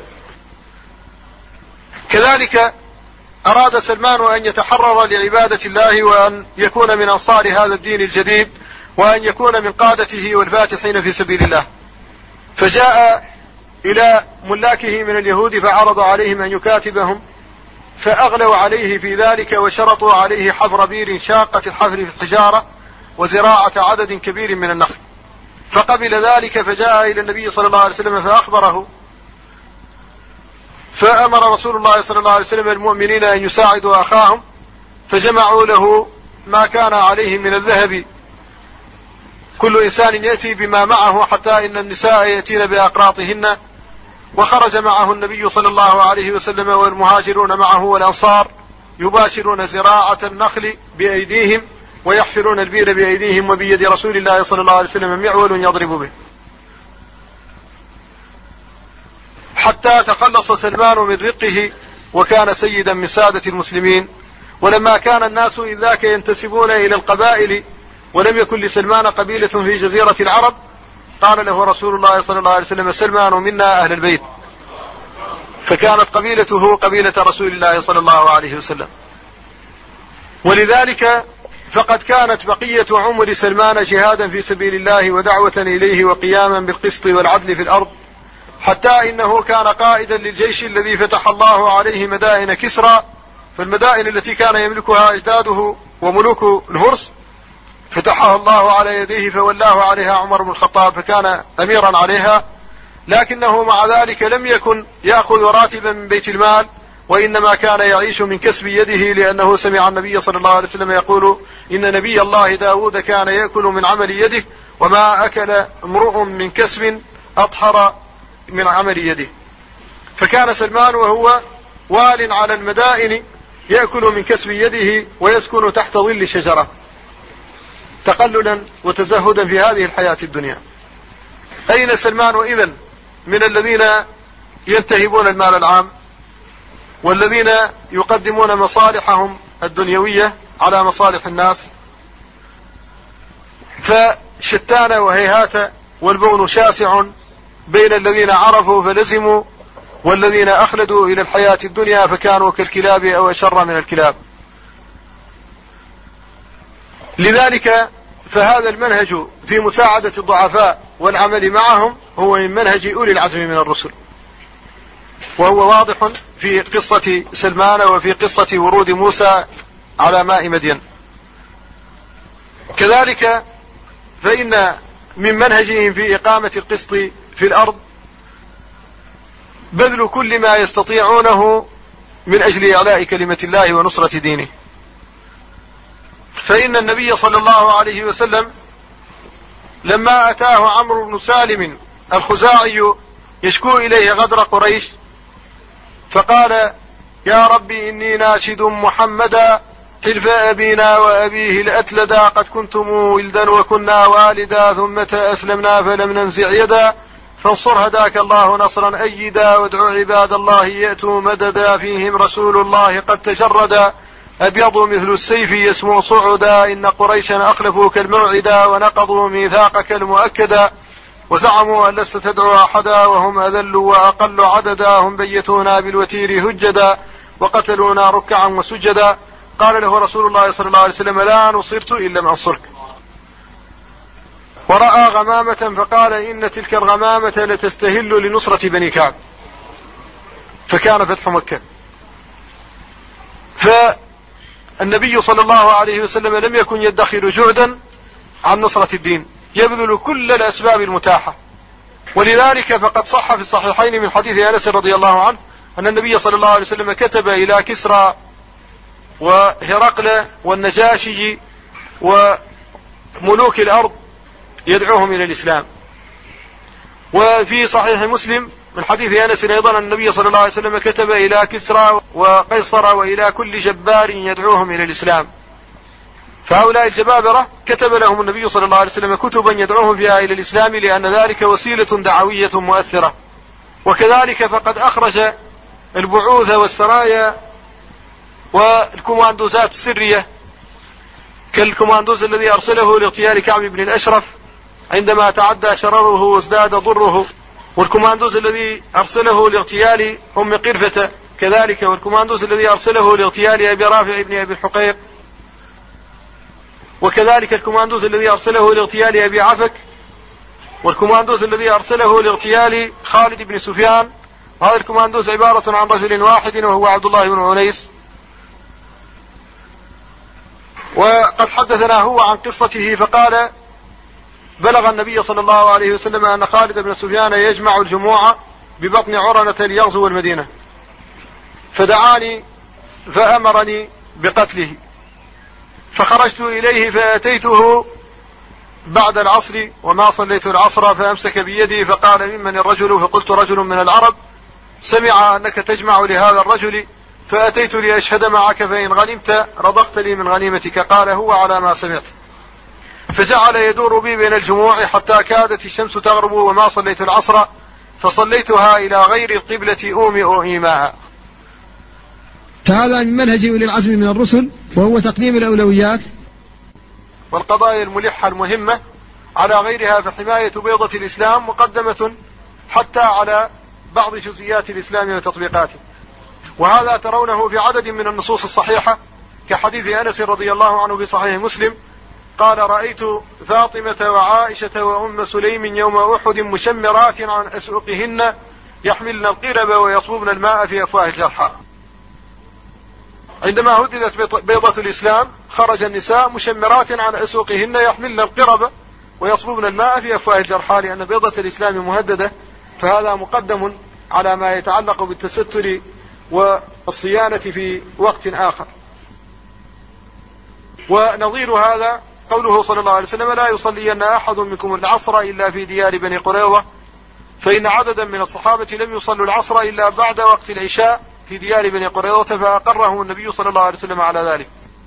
كذلك أراد سلمان أن يتحرر لعبادة الله وأن يكون من أنصار هذا الدين الجديد وأن يكون من قادته والفاتحين في سبيل الله، فجاء إلى ملاكه من اليهود فعرض عليهم أن يكاتبهم، فأغلوا عليه في ذلك وشرطوا عليه حفر بير شاقة الحفر في الحجارة وزراعة عدد كبير من النخل، فقبل ذلك فجاء إلى النبي صلى الله عليه وسلم فأخبره، فأمر رسول الله صلى الله عليه وسلم المؤمنين أن يساعدوا أخاهم، فجمعوا له ما كان عليه من الذهب، كل إنسان يأتي بما معه حتى إن النساء يأتين بأقراطهن، وخرج معه النبي صلى الله عليه وسلم والمهاجرون معه والأنصار يباشرون زراعة النخل بأيديهم ويحفرون البير بأيديهم، وبيد رسول الله صلى الله عليه وسلم معول يضرب به، حتى تخلص سلمان من رقه وكان سيدا من سادة المسلمين. ولما كان الناس إذ ذاك ينتسبون إلى القبائل ولم يكن لسلمان قبيلة في جزيرة العرب، قال له رسول الله صلى الله عليه وسلم سلمان منا أهل البيت، فكانت قبيلته قبيلة رسول الله صلى الله عليه وسلم. ولذلك فقد كانت بقية عمر سلمان جهادا في سبيل الله ودعوة إليه وقياما بالقسط والعدل في الأرض، حتى إنه كان قائدا للجيش الذي فتح الله عليه مدائن كسرى، فالمدائن التي كان يملكها أجداده وملوك الفرس فتحها الله على يديه فولاه عليها عمر بن الخطاب فكان أميرا عليها، لكنه مع ذلك لم يكن يأخذ راتبا من بيت المال، وإنما كان يعيش من كسب يده، لأنه سمع النبي صلى الله عليه وسلم يقول إن نبي الله داود كان يأكل من عمل يده وما أكل امرؤ من كسب أطهر من عمل يده. فكان سلمان وهو وال على المدائن يأكل من كسب يده ويسكن تحت ظل شجرة تقللا وتزهدا في هذه الحياة الدنيا. أين سلمان إذن من الذين ينتهبون المال العام والذين يقدمون مصالحهم الدنيوية على مصالح الناس؟ فشتان وهيهات والبون شاسع بين الذين عرفوا فلزموا والذين أخلدوا إلى الحياة الدنيا فكانوا كالكلاب أو أشر من الكلاب. لذلك فهذا المنهج في مساعدة الضعفاء والعمل معهم هو من منهج أولي العزم من الرسل، وهو واضح في قصة سلمان وفي قصة ورود موسى على ماء مدين. كذلك فإن من منهجهم في إقامة القسط في الأرض بذل كل ما يستطيعونه من أجل إعلاء كلمة الله ونصرة دينه. فإن النبي صلى الله عليه وسلم لما أتاه عمرو بن سالم الخزاعي يشكو إليه غدر قريش فقال يا ربي إني ناشد محمدا حلف أبينا وأبيه الأتلدا قد كنتم ولدا وكنا والدا ثم أسلمنا فلم ننزع يدا فانصر هداك الله نصرا أيدا، وادعو عباد الله يأتوا مددا، فيهم رسول الله قد تجردا، أبيض مثل السيف يسمو صعدا، إن قريشا أخلفوك الموعدا، ونقضوا ميثاقك المؤكدا، وزعموا أن لست تدعو أحدا، وهم أذل وأقل عددا، هم بيتونا بالوتير هجدا، وقتلونا ركعا وسجدا. قال له رسول الله صلى الله عليه وسلم: لا نصرت إن لم أنصرك. ورأى غمامة فقال: إن تلك الغمامة لتستهل لنصرة بني كعب. فكان فتح مكة. فالنبي صلى الله عليه وسلم لم يكن يدخر جهدا عن نصرة الدين، يبذل كل الأسباب المتاحة. ولذلك فقد صح في الصحيحين من حديث أنس رضي الله عنه أن النبي صلى الله عليه وسلم كتب إلى كسرى وهرقل والنجاشي وملوك الأرض يدعوهم إلى الإسلام. وفي صحيح مسلم من حديث أنس أيضا أن النبي صلى الله عليه وسلم كتب إلى كسرى وقيصر وإلى كل جبار يدعوهم إلى الإسلام. فهؤلاء الجبابرة كتب لهم النبي صلى الله عليه وسلم كتبا يدعوهم فيها إلى الإسلام، لأن ذلك وسيلة دعوية مؤثرة. وكذلك فقد أخرج البعوث والسرايا والكوماندوزات السرية، كالكوماندوز الذي أرسله لاغتيال كعب بن الأشرف عندما تعدى شرره وازداد ضره، والكوماندوز الذي أرسله لاغتيال أم قرفة كذلك، والكوماندوز الذي أرسله لاغتيال أبي رافع بن أبي الحقيق، وكذلك الكوماندوز الذي أرسله لاغتيال أبي عفك، والكوماندوز الذي أرسله لاغتيال خالد بن سفيان. هذا الكوماندوز عبارة عن رجل واحد وهو عبد الله بن عنيس. وقد حدثنا هو عن قصته فقال: بلغ النبي صلى الله عليه وسلم أن خالد بن سفيان يجمع الجموع ببطن عرنة ليغزو المدينة، فدعاني فأمرني بقتله، فخرجت إليه فأتيته بعد العصر وما صليت العصر، فأمسك بيدي فقال: ممن الرجل؟ فقلت: رجل من العرب، سمع أنك تجمع لهذا الرجل فأتيت لأشهد معك، فإن غنمت رضقت لي من غنيمتك. قال: هو على ما سمعت. فجعل يدور بي بين الجموع حتى كادت الشمس تغرب، وما صليت العصر فصليتها إلى غير القبلة أومئ إيماء. هذا من منهج أولي العزم من الرسل، وهو تقديم الأولويات والقضايا الملحة المهمة على غيرها، فحماية بيضة الإسلام مقدمة حتى على بعض جزئيات الإسلام وتطبيقاته. وهذا ترونه في عدد من النصوص الصحيحة، كحديث أنس رضي الله عنه في صحيح مسلم قال: رأيت فاطمة وعائشة وأم سليم يوم أحد مشمرات عن أسوقهن يحملن القرب ويصببن الماء في أفواه الجرحى. عندما هددت بيضة الإسلام خرج النساء مشمرات عن أسوقهن يحملن القرب ويصببن الماء في أفواه الجرحى، لأن بيضة الإسلام مهددة، فهذا مقدم على ما يتعلق بالتستر والصيانة في وقت آخر. ونظير هذا قوله صلى الله عليه وسلم: لا يصلين أحد منكم العصر إلا في ديار بني قريظة، فإن عددا من الصحابة لم يصلوا العصر إلا بعد وقت العشاء في ديار بني قريظة، فأقرهم النبي صلى الله عليه وسلم على ذلك.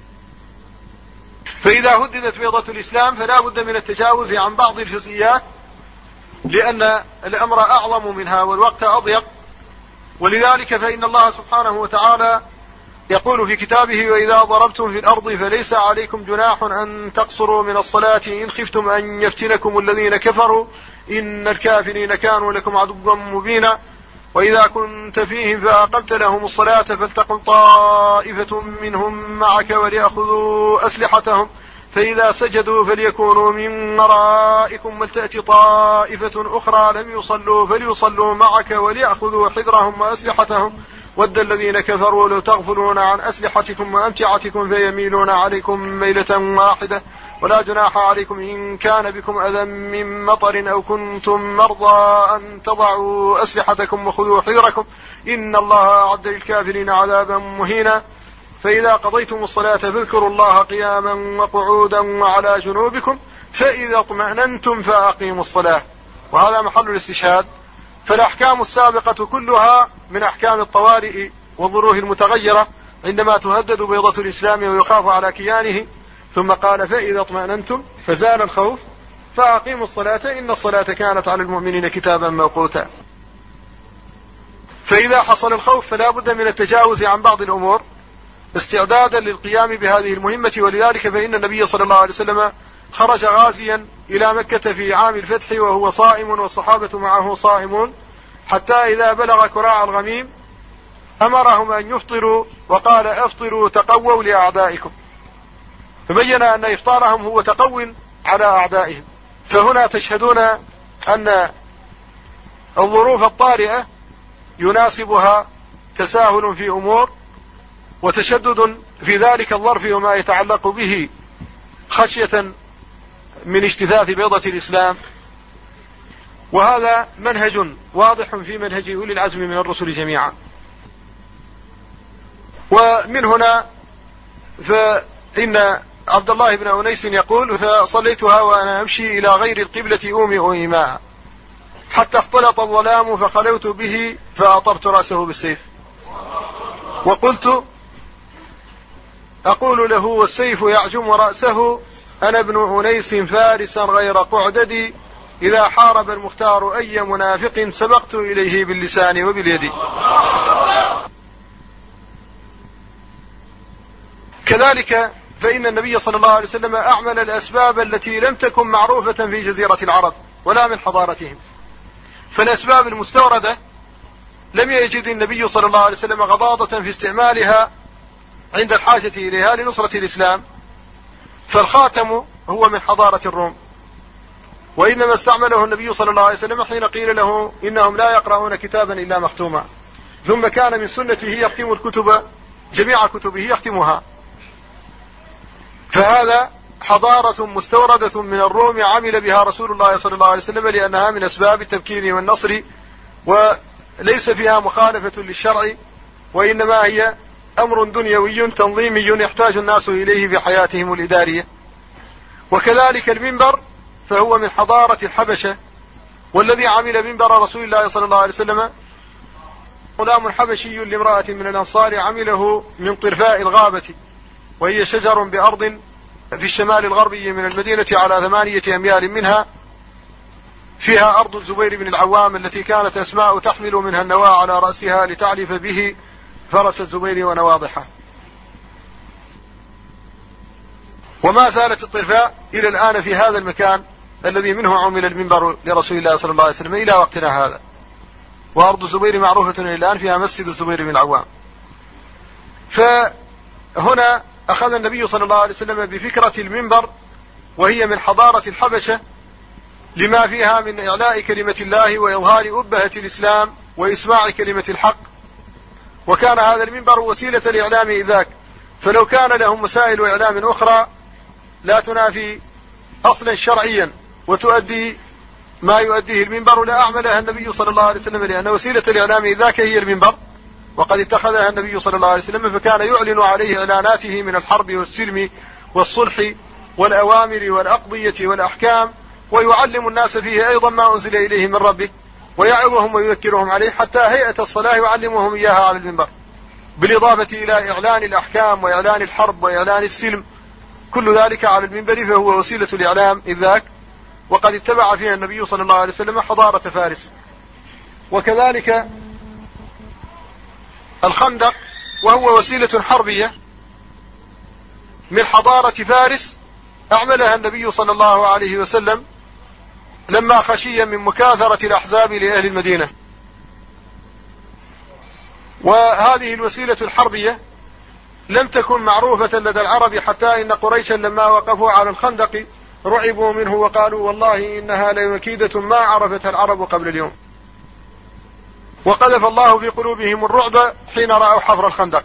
فإذا هددت بيضة الإسلام فلا بد من التجاوز عن بعض الجزئيات، لأن الأمر أعظم منها والوقت أضيق. ولذلك فإن الله سبحانه وتعالى يقول في كتابه: وإذا ضربتم في الأرض فليس عليكم جناح أن تقصروا من الصلاة إن خفتم أن يفتنكم الذين كفروا إن الكافرين كانوا لكم عدوا مبينا. وإذا كنت فيهم فأقمت لهم الصلاة فلتقم طائفة منهم معك وليأخذوا أسلحتهم، فإذا سجدوا فليكونوا من ورائكم ولتأتي طائفة أخرى لم يصلوا فليصلوا معك وليأخذوا حذرهم وأسلحتهم، ود الذين كفروا لو تغفلون عن أسلحتكم وأمتعتكم فيميلون عليكم ميلة واحدة، ولا جناح عليكم إن كان بكم أذى من مطر أو كنتم مرضى أن تضعوا أسلحتكم وخذوا حذركم إن الله أعد للكافرين عذابا مهينا. فإذا قضيتم الصلاة فاذكروا الله قياما وقعودا وعلى جنوبكم فإذا اطمأننتم فأقيموا الصلاة. وهذا محل الاستشهاد. فالأحكام السابقة كلها من أحكام الطوارئ والظروف المتغيرة عندما تهدد بيضة الإسلام ويخاف على كيانه. ثم قال: فإذا اطمأننتم، فزال الخوف فأقيموا الصلاة إن الصلاة كانت على المؤمنين كتابا موقوتا. فإذا حصل الخوف فلا بد من التجاوز عن بعض الأمور استعدادا للقيام بهذه المهمة. ولذلك فإن النبي صلى الله عليه وسلم خرج غازيا إلى مكة في عام الفتح وهو صائم والصحابة معه صائمون، حتى إذا بلغ كراع الغميم أمرهم أن يفطروا وقال افطروا تقووا لأعدائكم، فبين أن إفطارهم هو تقو على أعدائهم. فهنا تشهدون أن الظروف الطارئة يناسبها تساهل في أمور وتشدد في ذلك الظرف وما يتعلق به خشية من اجتثاث بيضة الإسلام. وهذا منهج واضح في منهج أولي العزم من الرسل جميعا. ومن هنا فإن عبد الله بن أنيس يقول: فصليتها وأنا أمشي إلى غير القبلة أومئ إيماء حتى اختلط الظلام فخلوت به فأطرت رأسه بالسيف، وقلت أقول له والسيف يعجم رأسه أنا ابن أنيس فارسا غير قعددي إذا حارب المختار أي منافق سبقت إليه باللسان وباليد. كذلك فإن النبي صلى الله عليه وسلم أعمل الأسباب التي لم تكن معروفة في جزيرة العرب ولا من حضارتهم. فالأسباب المستوردة لم يجد النبي صلى الله عليه وسلم غضاضة في استعمالها عند الحاجة إليها لنصرة الإسلام. فالخاتم هو من حضارة الروم، وإنما استعمله النبي صلى الله عليه وسلم حين قيل له إنهم لا يقرؤون كتابا إلا مختوما، ثم كان من سنته يختم الكتب جميع كتبه يختمها. فهذا حضارة مستوردة من الروم عمل بها رسول الله صلى الله عليه وسلم لأنها من أسباب التمكين والنصر، وليس فيها مخالفة للشرع، وإنما هي أمر دنيوي تنظيمي يحتاج الناس إليه في حياتهم الإدارية. وكذلك المنبر فهو من حضارة الحبشة، والذي عمل منبر رسول الله صلى الله عليه وسلم غلام حبشي لامرأة من الأنصار عمله من طرفاء الغابة، وهي شجر بأرض في الشمال الغربي من المدينة على 8 أميال منها، فيها أرض الزبير بن العوام التي كانت أسماء تحمل منها النواة على رأسها لتعرف به فرس الزبير ونواضحه. وما زالت الطرفاء إلى الآن في هذا المكان الذي منه عمل المنبر لرسول الله صلى الله عليه وسلم إلى وقتنا هذا. وأرض الزبير معروفة إلى الآن، فيها مسجد الزبير بن العوام. فهنا أخذ النبي صلى الله عليه وسلم بفكرة المنبر، وهي من حضارة الحبشة لما فيها من إعلاء كلمة الله وإظهار أبهة الإسلام وإسماع كلمة الحق. وكان هذا المنبر وسيلة لإعلام إذاك، فلو كان لهم مسائل إعلام أخرى لا تنافي أصلا شرعيا وتؤدي ما يؤديه المنبر لأعملها النبي صلى الله عليه وسلم، لأن وسيلة الإعلام إذاك هي المنبر، وقد اتخذها النبي صلى الله عليه وسلم، فكان يعلن عليه إعلاناته من الحرب والسلم والصلح والأوامر والأقضية والأحكام، ويعلم الناس فيه أيضا ما أنزل إليه من ربه، ويعظهم ويذكرهم عليه، حتى هيئة الصلاة يعلمهم إياها على المنبر، بالإضافة إلى إعلان الأحكام وإعلان الحرب وإعلان السلم، كل ذلك على المنبر، فهو وسيلة الإعلام إذ ذاك. وقد اتبع فيها النبي صلى الله عليه وسلم حضارة فارس. وكذلك الخندق وهو وسيلة حربية من حضارة فارس أعملها النبي صلى الله عليه وسلم لما خشي من مكاثرة الأحزاب لأهل المدينة. وهذه الوسيلة الحربية لم تكن معروفة لدى العرب، حتى إن قريشا لما وقفوا على الخندق رعبوا منه وقالوا والله إنها لمكيدة ما عرفتها العرب قبل اليوم. وقذف الله في قلوبهم الرعب حين رأوا حفر الخندق.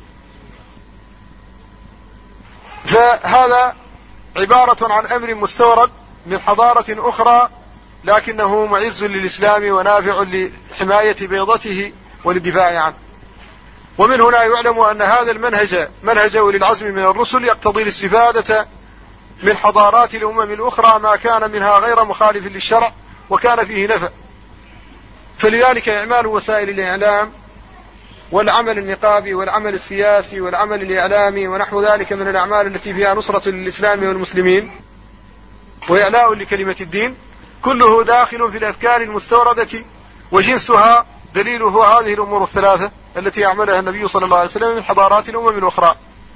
فهذا عبارة عن أمر مستورد من حضارة أخرى، لكنه معز للإسلام ونافع لحماية بيضته وللدفاع عنه. ومن هنا يعلم أن هذا المنهج منهج أولي العزم من الرسل يقتضي الاستفادة من حضارات الأمم الأخرى ما كان منها غير مخالف للشرع وكان فيه نفع. فلذلك إعمال وسائل الإعلام والعمل النقابي والعمل السياسي والعمل الإعلامي ونحو ذلك من الأعمال التي فيها نصرة للإسلام والمسلمين وإعلاء لكلمة الدين، كله داخل في الأفكار المستوردة، وجنسها دليله هذه الأمور الثلاثة التي أعملها النبي صلى الله عليه وسلم من حضارات الأمم الأخرى.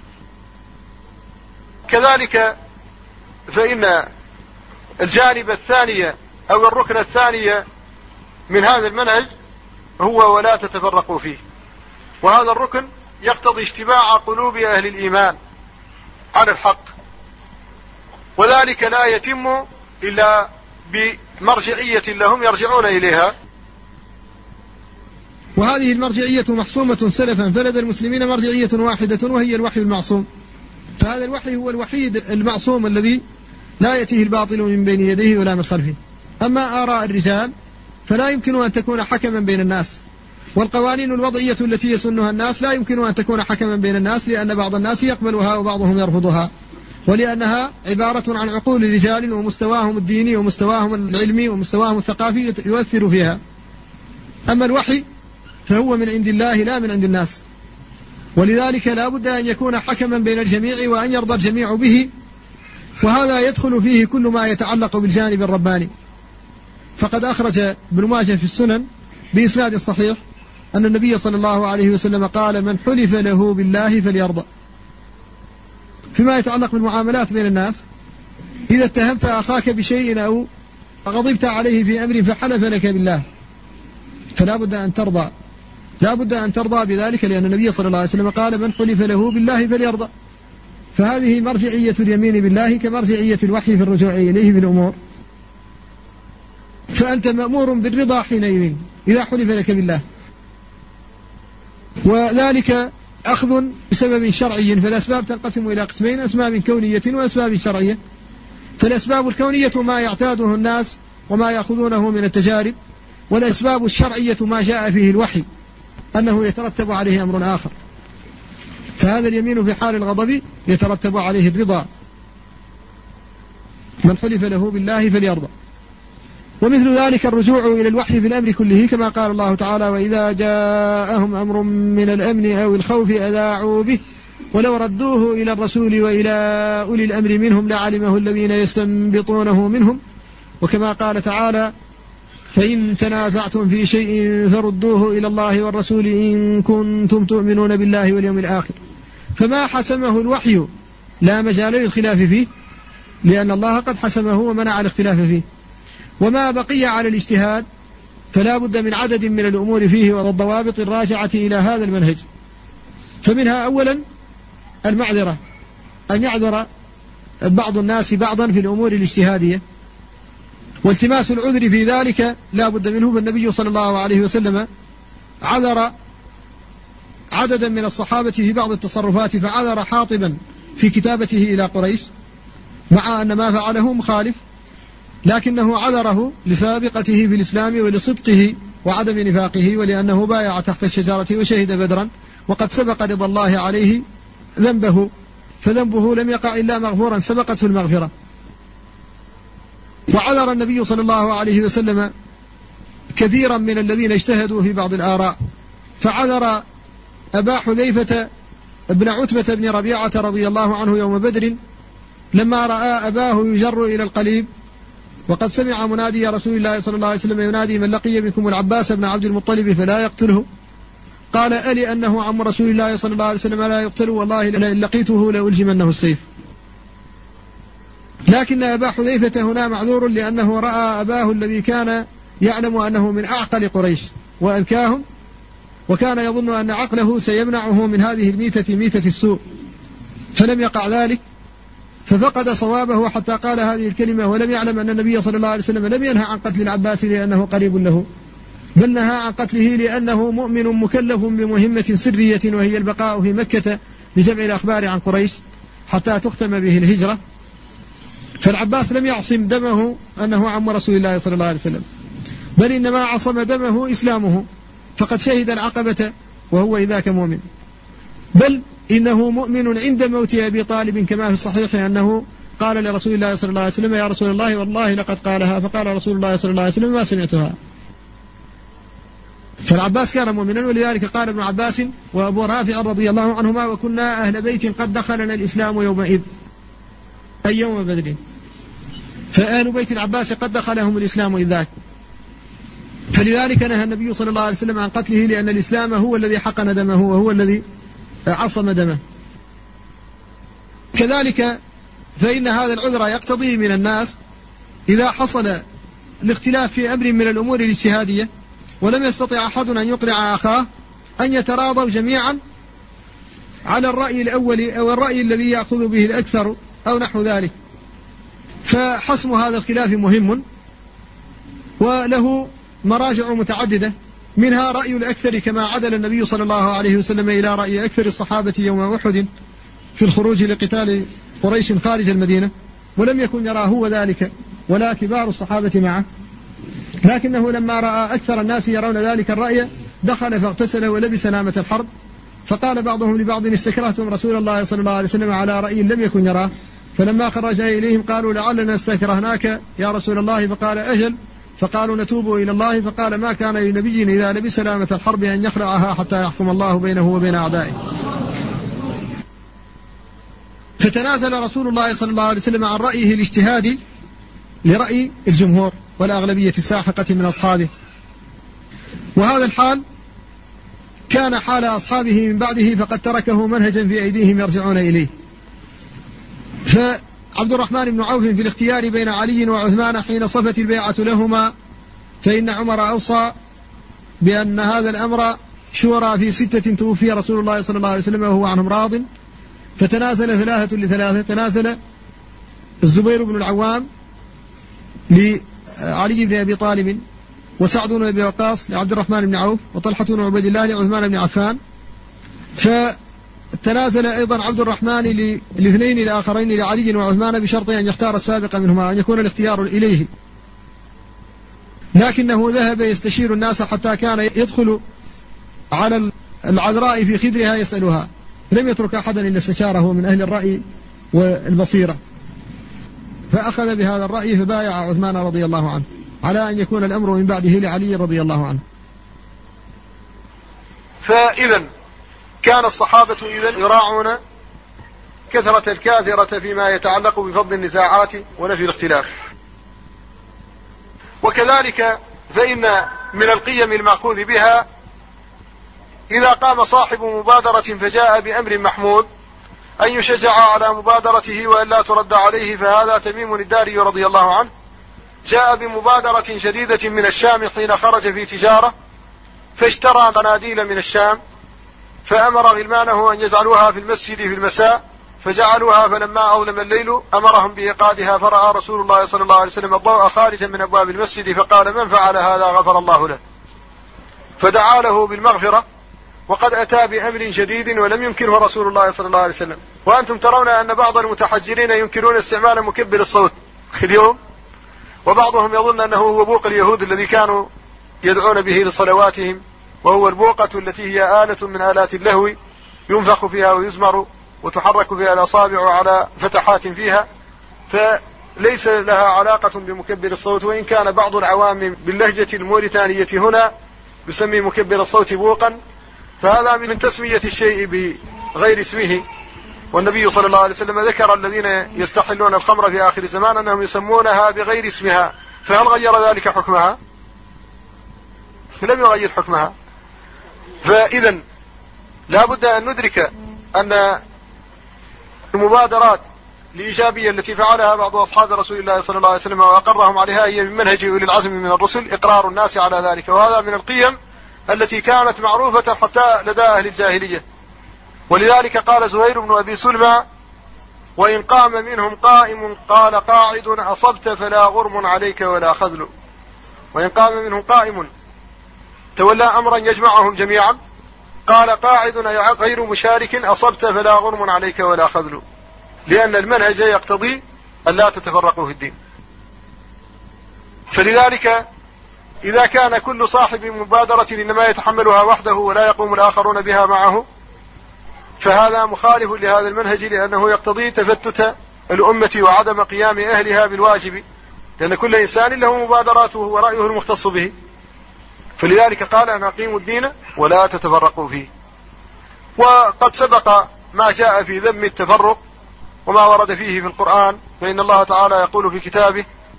كذلك فإن الجانب الثاني أو الركن الثاني من هذا المنهج هو ولا تتفرقوا فيه، وهذا الركن يقتضي اجتماع قلوب أهل الإيمان على الحق، وذلك لا يتم إلا بمرجعية لهم يرجعون إليها. وهذه المرجعية محصومة سلفا، فلدى المسلمين مرجعية واحدة وهي الوحي المعصوم، فهذا الوحي هو الوحيد المعصوم الذي لا يأتيه الباطل من بين يديه ولا من خلفه. أما آراء الرجال فلا يمكن أن تكون حكما بين الناس، والقوانين الوضعية التي يسنها الناس لا يمكن أن تكون حكما بين الناس، لأن بعض الناس يقبلها وبعضهم يرفضها، ولأنها عبارة عن عقول الرجال ومستواهم الديني ومستواهم العلمي ومستواهم الثقافي يؤثر فيها. أما الوحي فهو من عند الله لا من عند الناس، ولذلك لا بد أن يكون حكما بين الجميع وأن يرضى الجميع به، وهذا يدخل فيه كل ما يتعلق بالجانب الرباني. فقد أخرج ابن ماجه في السنن بإسناد صحيح أن النبي صلى الله عليه وسلم قال: من حلف له بالله فليرضى. فيما يتعلق بالمعاملات بين الناس، إذا اتهمت أخاك بشيء أو غضبت عليه في أمر فحلف لك بالله فلا بد أن ترضى، لا بد أن ترضى بذلك، لأن النبي صلى الله عليه وسلم قال: من حلف له بالله فليرضى. فهذه مرجعية اليمين بالله كمرجعية الوحي في الرجوع إليه في الأمور، فأنت مأمور بالرضا حينئذ إذا حلف لك بالله، وذلك أخذ بسبب شرعي. فالأسباب تنقسم إلى قسمين: أسباب كونية وأسباب شرعية. فالأسباب الكونية ما يعتاده الناس وما يأخذونه من التجارب، والأسباب الشرعية ما جاء فيه الوحي أنه يترتب عليه أمر آخر. فهذا اليمين في حال الغضب يترتب عليه الرضا، من حلف له بالله فليرضى. ومثل ذلك الرجوع إلى الوحي في الأمر كله، كما قال الله تعالى: وإذا جاءهم أمر من الأمن أو الخوف أذاعوا به ولو ردوه إلى الرسول وإلى أولي الأمر منهم لعلمه الذين يستنبطونه منهم. وكما قال تعالى: فإن تنازعتم في شيء فردوه إلى الله والرسول إن كنتم تؤمنون بالله واليوم الآخر. فما حسمه الوحي لا مجال للخلاف فيه، لأن الله قد حسمه ومنع الاختلاف فيه. وما بقي على الاجتهاد فلا بد من عدد من الأمور فيه والضوابط الراجعة إلى هذا المنهج. فمنها أولا المعذرة، أن يعذر بعض الناس بعضا في الأمور الاجتهادية، والتماس العذر في ذلك لا بد منه. فالنبي صلى الله عليه وسلم عذر عددا من الصحابة في بعض التصرفات، فعذر حاطبا في كتابته إلى قريش مع أن ما فعله مخالف، لكنه عذره لسابقته في الإسلام ولصدقه وعدم نفاقه، ولأنه بايع تحت الشجرة وشهد بدرا وقد سبق رضا الله عليه ذنبه، فذنبه لم يقع إلا مغفورا سبقته المغفرة. وعذر النبي صلى الله عليه وسلم كثيرا من الذين اجتهدوا في بعض الآراء، فعذر أبا حذيفة ابن عتبة بن ربيعة رضي الله عنه يوم بدر لما رأى أباه يجر إلى القليب، وقد سمع منادي رسول الله صلى الله عليه وسلم ينادي: من لقي منكم العباس بن عبد المطلب فلا يقتله. قال: ألي أنه عم رسول الله صلى الله عليه وسلم لا يقتل، والله لئن لقيته لألجمنه السيف. لكن أبا حذيفة هنا معذور، لأنه رأى أباه الذي كان يعلم أنه من أعقل قريش وأذكاهم، وكان يظن أن عقله سيمنعه من هذه الميتة، ميتة السوء، فلم يقع ذلك، ففقد صوابه حتى قال هذه الكلمة، ولم يعلم أن النبي صلى الله عليه وسلم لم ينهى عن قتل العباس لأنه قريب له، بل نهى عن قتله لأنه مؤمن مكلف بمهمة سرية، وهي البقاء في مكة لجمع الأخبار عن قريش حتى تختم به الهجرة. فالعباس لم يعصم دمه أنه عم رسول الله صلى الله عليه وسلم، بل إنما عصم دمه إسلامه، فقد شهد العقبة وهو إذاك مؤمن، بل إنه مؤمن عند موت أبي طالب، كما في الصحيح أنه قال لرسول الله صلى الله عليه وسلم: يا رسول الله والله لقد قالها، فقال رسول الله صلى الله عليه وسلم: ما سمعتها. فالعباس كان مؤمنا، ولذلك قال ابن عباس وأبو رافع رضي الله عنهما: وكنا أهل بيت قد دخلنا الإسلام يومئذ، أي يوم بدر. فأهل بيت العباس قد دخلهم الإسلام إذ ذاك، فلذلك نهى النبي صلى الله عليه وسلم عن قتله، لأن الإسلام هو الذي حقن دمه وهو الذي عصم دمه. كذلك فإن هذا العذر يقتضي من الناس إذا حصل الاختلاف في أمر من الأمور الاجتهادية ولم يستطع أحد أن يقنع أخاه أن يتراضوا جميعا على الرأي الأول أو الرأي الذي يأخذ به الأكثر أو نحو ذلك، فحسم هذا الخلاف مهم وله مراجع متعددة، منها رأي الأكثر كما عدل النبي صلى الله عليه وسلم إلى رأي أكثر الصحابة يوم أحد في الخروج لقتال قريش خارج المدينة، ولم يكن يرى هو ذلك ولا كبار الصحابة معه، لكنه لما رأى أكثر الناس يرون ذلك الرأي دخل فاغتسل ولبس نامة الحرب، فقال بعضهم لبعض استكرهتم رسول الله صلى الله عليه وسلم على رأي لم يكن يراه، فلما خرج إليهم قالوا لعلنا استكرهناك يا رسول الله، فقال أجل، فقالوا نتوب إلى الله، فقال ما كان لنبي إذا لبس نامة الحرب أن يخلعها حتى يحكم الله بينه وبين أعدائه. فتنازل رسول الله صلى الله عليه وسلم عن رأيه الاجتهادي لرأي الجمهور والأغلبية الساحقة من أصحابه، وهذا الحال كان حال أصحابه من بعده، فقد تركه منهجا في أيديهم يرجعون إليه. فعبد الرحمن بن عوف في الاختيار بين علي وعثمان حين صفت البيعة لهما، فإن عمر أوصى بأن هذا الأمر شورى في 6 توفي رسول الله صلى الله عليه وسلم وهو عنهم راض، فتنازل 3 ل3، تنازل الزبير بن العوام لعلي بن أبي طالب، وسعد بن أبي وقاص لعبد الرحمن بن عوف، وطلحة بن عبيد الله لعثمان بن عفان. فتنازل أيضا عبد الرحمن لاثنين الآخرين لعلي وعثمان بشرط أن يختار السابق منهما، أن يكون الاختيار إليه، لكنه ذهب يستشير الناس حتى كان يدخل على العذراء في خدرها يسألها، لم يترك أحدا إلا استشاره من أهل الرأي والبصيرة، فأخذ بهذا الرأي فبايع عثمان رضي الله عنه على أن يكون الأمر من بعده لعلي رضي الله عنه. فإذا كان الصحابة يراعون كثرة الكاثرة فيما يتعلق بفضل النزاعات ونفي الاختلاف. وكذلك فإن من القيم المأخوذ بها إذا قام صاحب مبادرة فجاء بأمر محمود أن يشجع على مبادرته وأن لا ترد عليه. فهذا تميم الداري رضي الله عنه جاء بمبادرة شديدة من الشام حين خرج في تجارة، فاشترى قناديل من الشام، فأمر غلمانه أن يجعلوها في المسجد في المساء، فجعلوها، فلما أظلم الليل أمرهم بإيقادها، فرأى رسول الله صلى الله عليه وسلم الضوء خارجا من أبواب المسجد، فقال من فعل هذا غفر الله له، فدعا له بالمغفرة، وقد أتى بأمر شديد ولم ينكره رسول الله صلى الله عليه وسلم. وأنتم ترون أن بعض المتحجرين ينكرون استعمال مكبر الصوت اليوم، وبعضهم يظن أنه هو بوق اليهود الذي كانوا يدعون به لصلواتهم، وهو البوقة التي هي آلة من آلات اللهو ينفخ فيها ويزمر وتحرك فيها الأصابع على فتحات فيها، فليس لها علاقة بمكبر الصوت. وإن كان بعض العوام باللهجة الموريتانية هنا يسمي مكبر الصوت بوقا، فهذا من تسمية الشيء بغير اسمه. والنبي صلى الله عليه وسلم ذكر الذين يستحلون الخمر في آخر الزمان أنهم يسمونها بغير اسمها، فهل غير ذلك حكمها؟ لم يغير حكمها. فإذا لا بد أن ندرك أن المبادرات الإيجابية التي فعلها بعض أصحاب رسول الله صلى الله عليه وسلم وأقرهم عليها هي من منهج أولي العزم من الرسل إقرار الناس على ذلك، وهذا من القيم التي كانت معروفة حتى لدى أهل الجاهلية. ولذلك قال زهير بن أبي سلمى وإن قام منهم قائم قال قاعد أصبت فلا غرم عليك ولا خذل. وإن قام منهم قائم تولى أمرا يجمعهم جميعا قال قاعد غير مشارك أصبت فلا غرم عليك ولا خذل، لأن المنهج يقتضي أن لا تتفرقوا في الدين. فلذلك إذا كان كل صاحب مبادرة إنما يتحملها وحده ولا يقوم الآخرون بها معه، فهذا مخالف لهذا المنهج، لأنه يقتضي تفتت الأمة وعدم قيام أهلها بالواجب، لأن كل إنسان له مبادراته ورأيه المختص به. فلذلك قال أن أقيموا الدين ولا تتفرقوا فيه. وقد سبق ما جاء في ذم التفرق وما ورد فيه في القرآن، فإن الله تعالى يقول في كتابه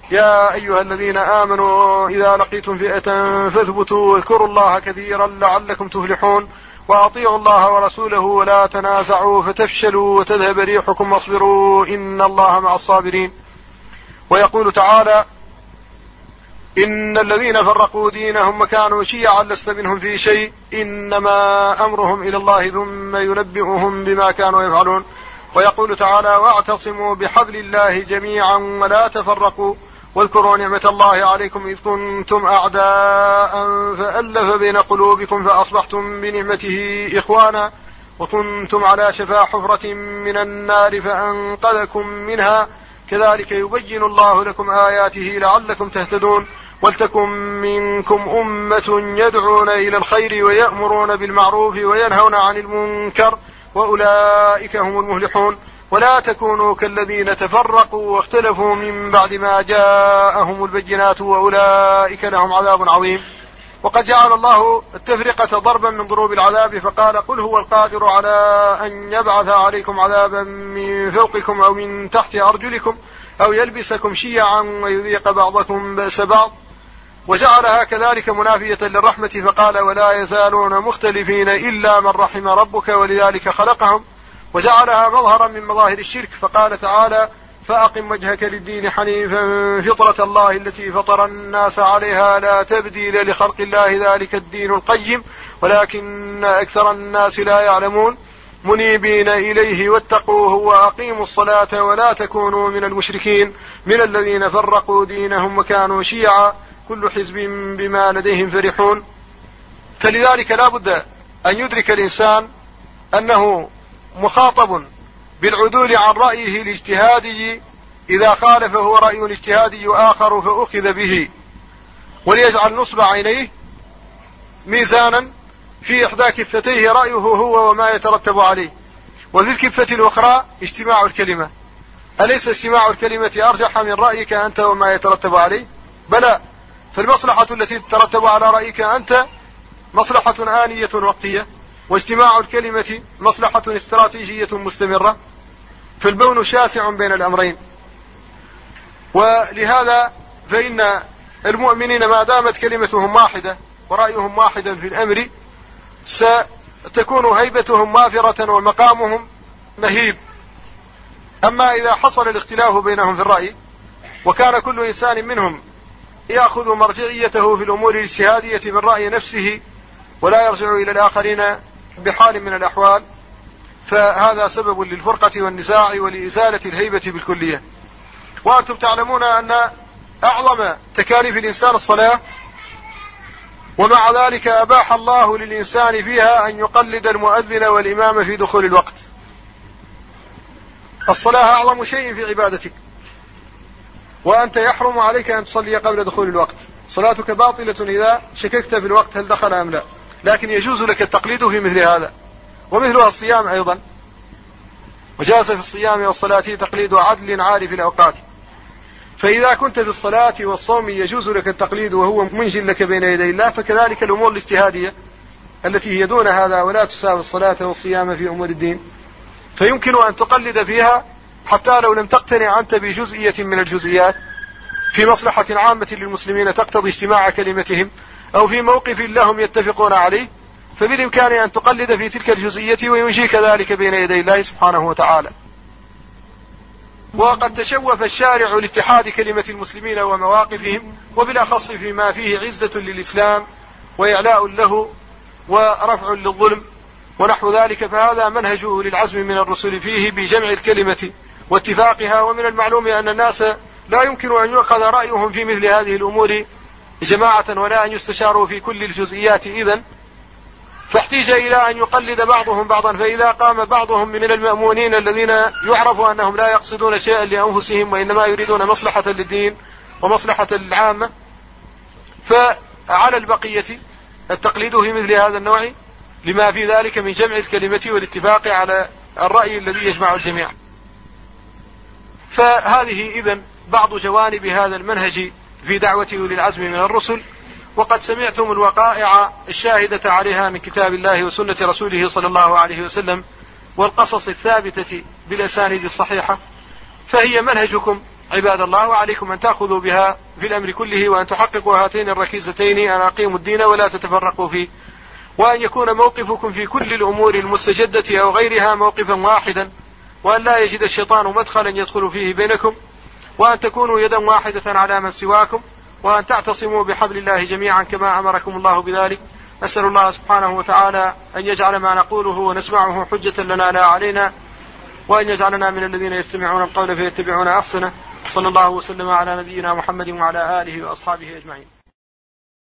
يا أيها الذين آمنوا إذا لقيتم فئة فاثبتوا واذكروا الله كثيرا لعلكم تفلحون وأطيعوا الله ورسوله ولا تنازعوا فتفشلوا وتذهب ريحكم واصبروا إن الله مع الصابرين. ويقول تعالى إن الذين فرقوا دينهم وكانوا شيعا لست منهم في شيء إنما أمرهم إلى الله ثم ينبئهم بما كانوا يفعلون. ويقول تعالى واعتصموا بحبل الله جميعا ولا تفرقوا واذكروا نعمة الله عليكم إذ كنتم أعداء فألف بين قلوبكم فأصبحتم بنعمته إخوانا وكنتم على شفا حفرة من النار فأنقذكم منها كذلك يبين الله لكم آياته لعلكم تهتدون. ولتكن منكم أمة يدعون إلى الخير ويأمرون بالمعروف وينهون عن المنكر وأولئك هم المفلحون. ولا تكونوا كالذين تفرقوا واختلفوا من بعد ما جاءهم البينات وأولئك لهم عذاب عظيم. وقد جعل الله التفرقة ضربا من ضروب العذاب فقال قل هو القادر على أن يبعث عليكم عذابا من فوقكم أو من تحت أرجلكم أو يلبسكم شيعا ويذيق بعضكم بأس بعض. وجعلها كذلك منافية للرحمة فقال ولا يزالون مختلفين إلا من رحم ربك ولذلك خلقهم. وجعلها مظهرا من مظاهر الشرك فقال تعالى فأقم وجهك للدين حنيفا فطرة الله التي فطر الناس عليها لا تبديل لخلق الله ذلك الدين القيم ولكن أكثر الناس لا يعلمون. منيبين إليه واتقوه وأقيموا الصلاة ولا تكونوا من المشركين من الذين فرقوا دينهم وكانوا شيعا كل حزب بما لديهم فرحون. فلذلك لا بد أن يدرك الإنسان أنه مخاطب بالعدول عن رأيه الاجتهادي إذا خالفه رأي اجتهادي آخر فأخذ به وليجعل نصب عينيه ميزانا في إحدى كفتيه رأيه هو وما يترتب عليه وفي الكفة الأخرى اجتماع الكلمة. أليس اجتماع الكلمة أرجح من رأيك أنت وما يترتب عليه؟ بلى. فالمصلحة التي تترتب على رأيك أنت مصلحة آنية وقتية واجتماع الكلمة مصلحة استراتيجية مستمرة فالبون شاسع بين الأمرين. ولهذا فإن المؤمنين ما دامت كلمتهم واحدة ورأيهم واحدا في الأمر ستكون هيبتهم وافرة ومقامهم مهيب. أما إذا حصل الاختلاف بينهم في الرأي وكان كل إنسان منهم يأخذ مرجعيته في الأمور الاجتهادية من رأي نفسه ولا يرجع إلى الآخرين بحال من الأحوال فهذا سبب للفرقة والنزاع ولإزالة الهيبة بالكلية. وأنتم تعلمون أن أعظم تكاليف الإنسان الصلاة ومع ذلك أباح الله للإنسان فيها أن يقلد المؤذن والإمام في دخول الوقت. الصلاة أعظم شيء في عبادتك وأنت يحرم عليك أن تصلي قبل دخول الوقت. صلاتك باطلة إذا شككت في الوقت هل دخل أم لا لكن يجوز لك التقليد في مثل هذا. ومثلها الصيام أيضا وجاز في الصيام والصلاة تقليد عدل عارف الأوقات. فإذا كنت في الصلاة والصوم يجوز لك التقليد وهو منجل لك بين يدي الله فكذلك الأمور الاجتهادية التي هي دون هذا ولا تساوي الصلاة والصيام في أمور الدين فيمكن أن تقلد فيها حتى لو لم تقتنع أنت بجزئية من الجزئيات في مصلحة عامة للمسلمين تقتضي اجتماع كلمتهم أو في موقف لهم يتفقون عليه فبالإمكان أن تقلد في تلك الجزئية وينجيك ذلك بين يدي الله سبحانه وتعالى. وقد تشوف الشارع لاتحاد كلمة المسلمين ومواقفهم وبالأخص فيما فيه عزة للإسلام وإعلاء له ورفع للظلم ونحو ذلك فهذا منهجه للعزم من الرسل فيه بجمع الكلمة واتفاقها. ومن المعلوم أن الناس لا يمكن أن يؤخذ رأيهم في مثل هذه الأمور جماعة ولا أن يستشاروا في كل الجزئيات إذن فاحتيج إلى أن يقلد بعضهم بعضا. فإذا قام بعضهم من المأمونين الذين يعرف أنهم لا يقصدون شيئا لأنفسهم وإنما يريدون مصلحة للدين ومصلحة العامة فعلى البقية التقليد في مثل هذا النوع لما في ذلك من جمع الكلمة والاتفاق على الرأي الذي يجمع الجميع. فهذه إذن بعض جوانب هذا المنهج في دعوة أولي العزم من الرسل. وقد سمعتم الوقائع الشاهدة عليها من كتاب الله وسنة رسوله صلى الله عليه وسلم والقصص الثابتة بالأسانيد الصحيحة فهي منهجكم عباد الله، وعليكم أن تأخذوا بها في الأمر كله، وأن تحققوا هاتين الركيزتين، أن أقيموا الدين ولا تتفرقوا فيه، وأن يكون موقفكم في كل الأمور المستجدة أو غيرها موقفا واحدا، وأن لا يجد الشيطان مدخلا يدخل فيه بينكم، وأن تكونوا يدا واحدة على من سواكم، وأن تعتصموا بحبل الله جميعا كما أمركم الله بذلك. أسأل الله سبحانه وتعالى أن يجعل ما نقوله ونسمعه حجة لنا لا علينا، وأن يجعلنا من الذين يستمعون القول فيتبعون أحسنه. صلى الله وسلم على نبينا محمد وعلى آله وأصحابه أجمعين.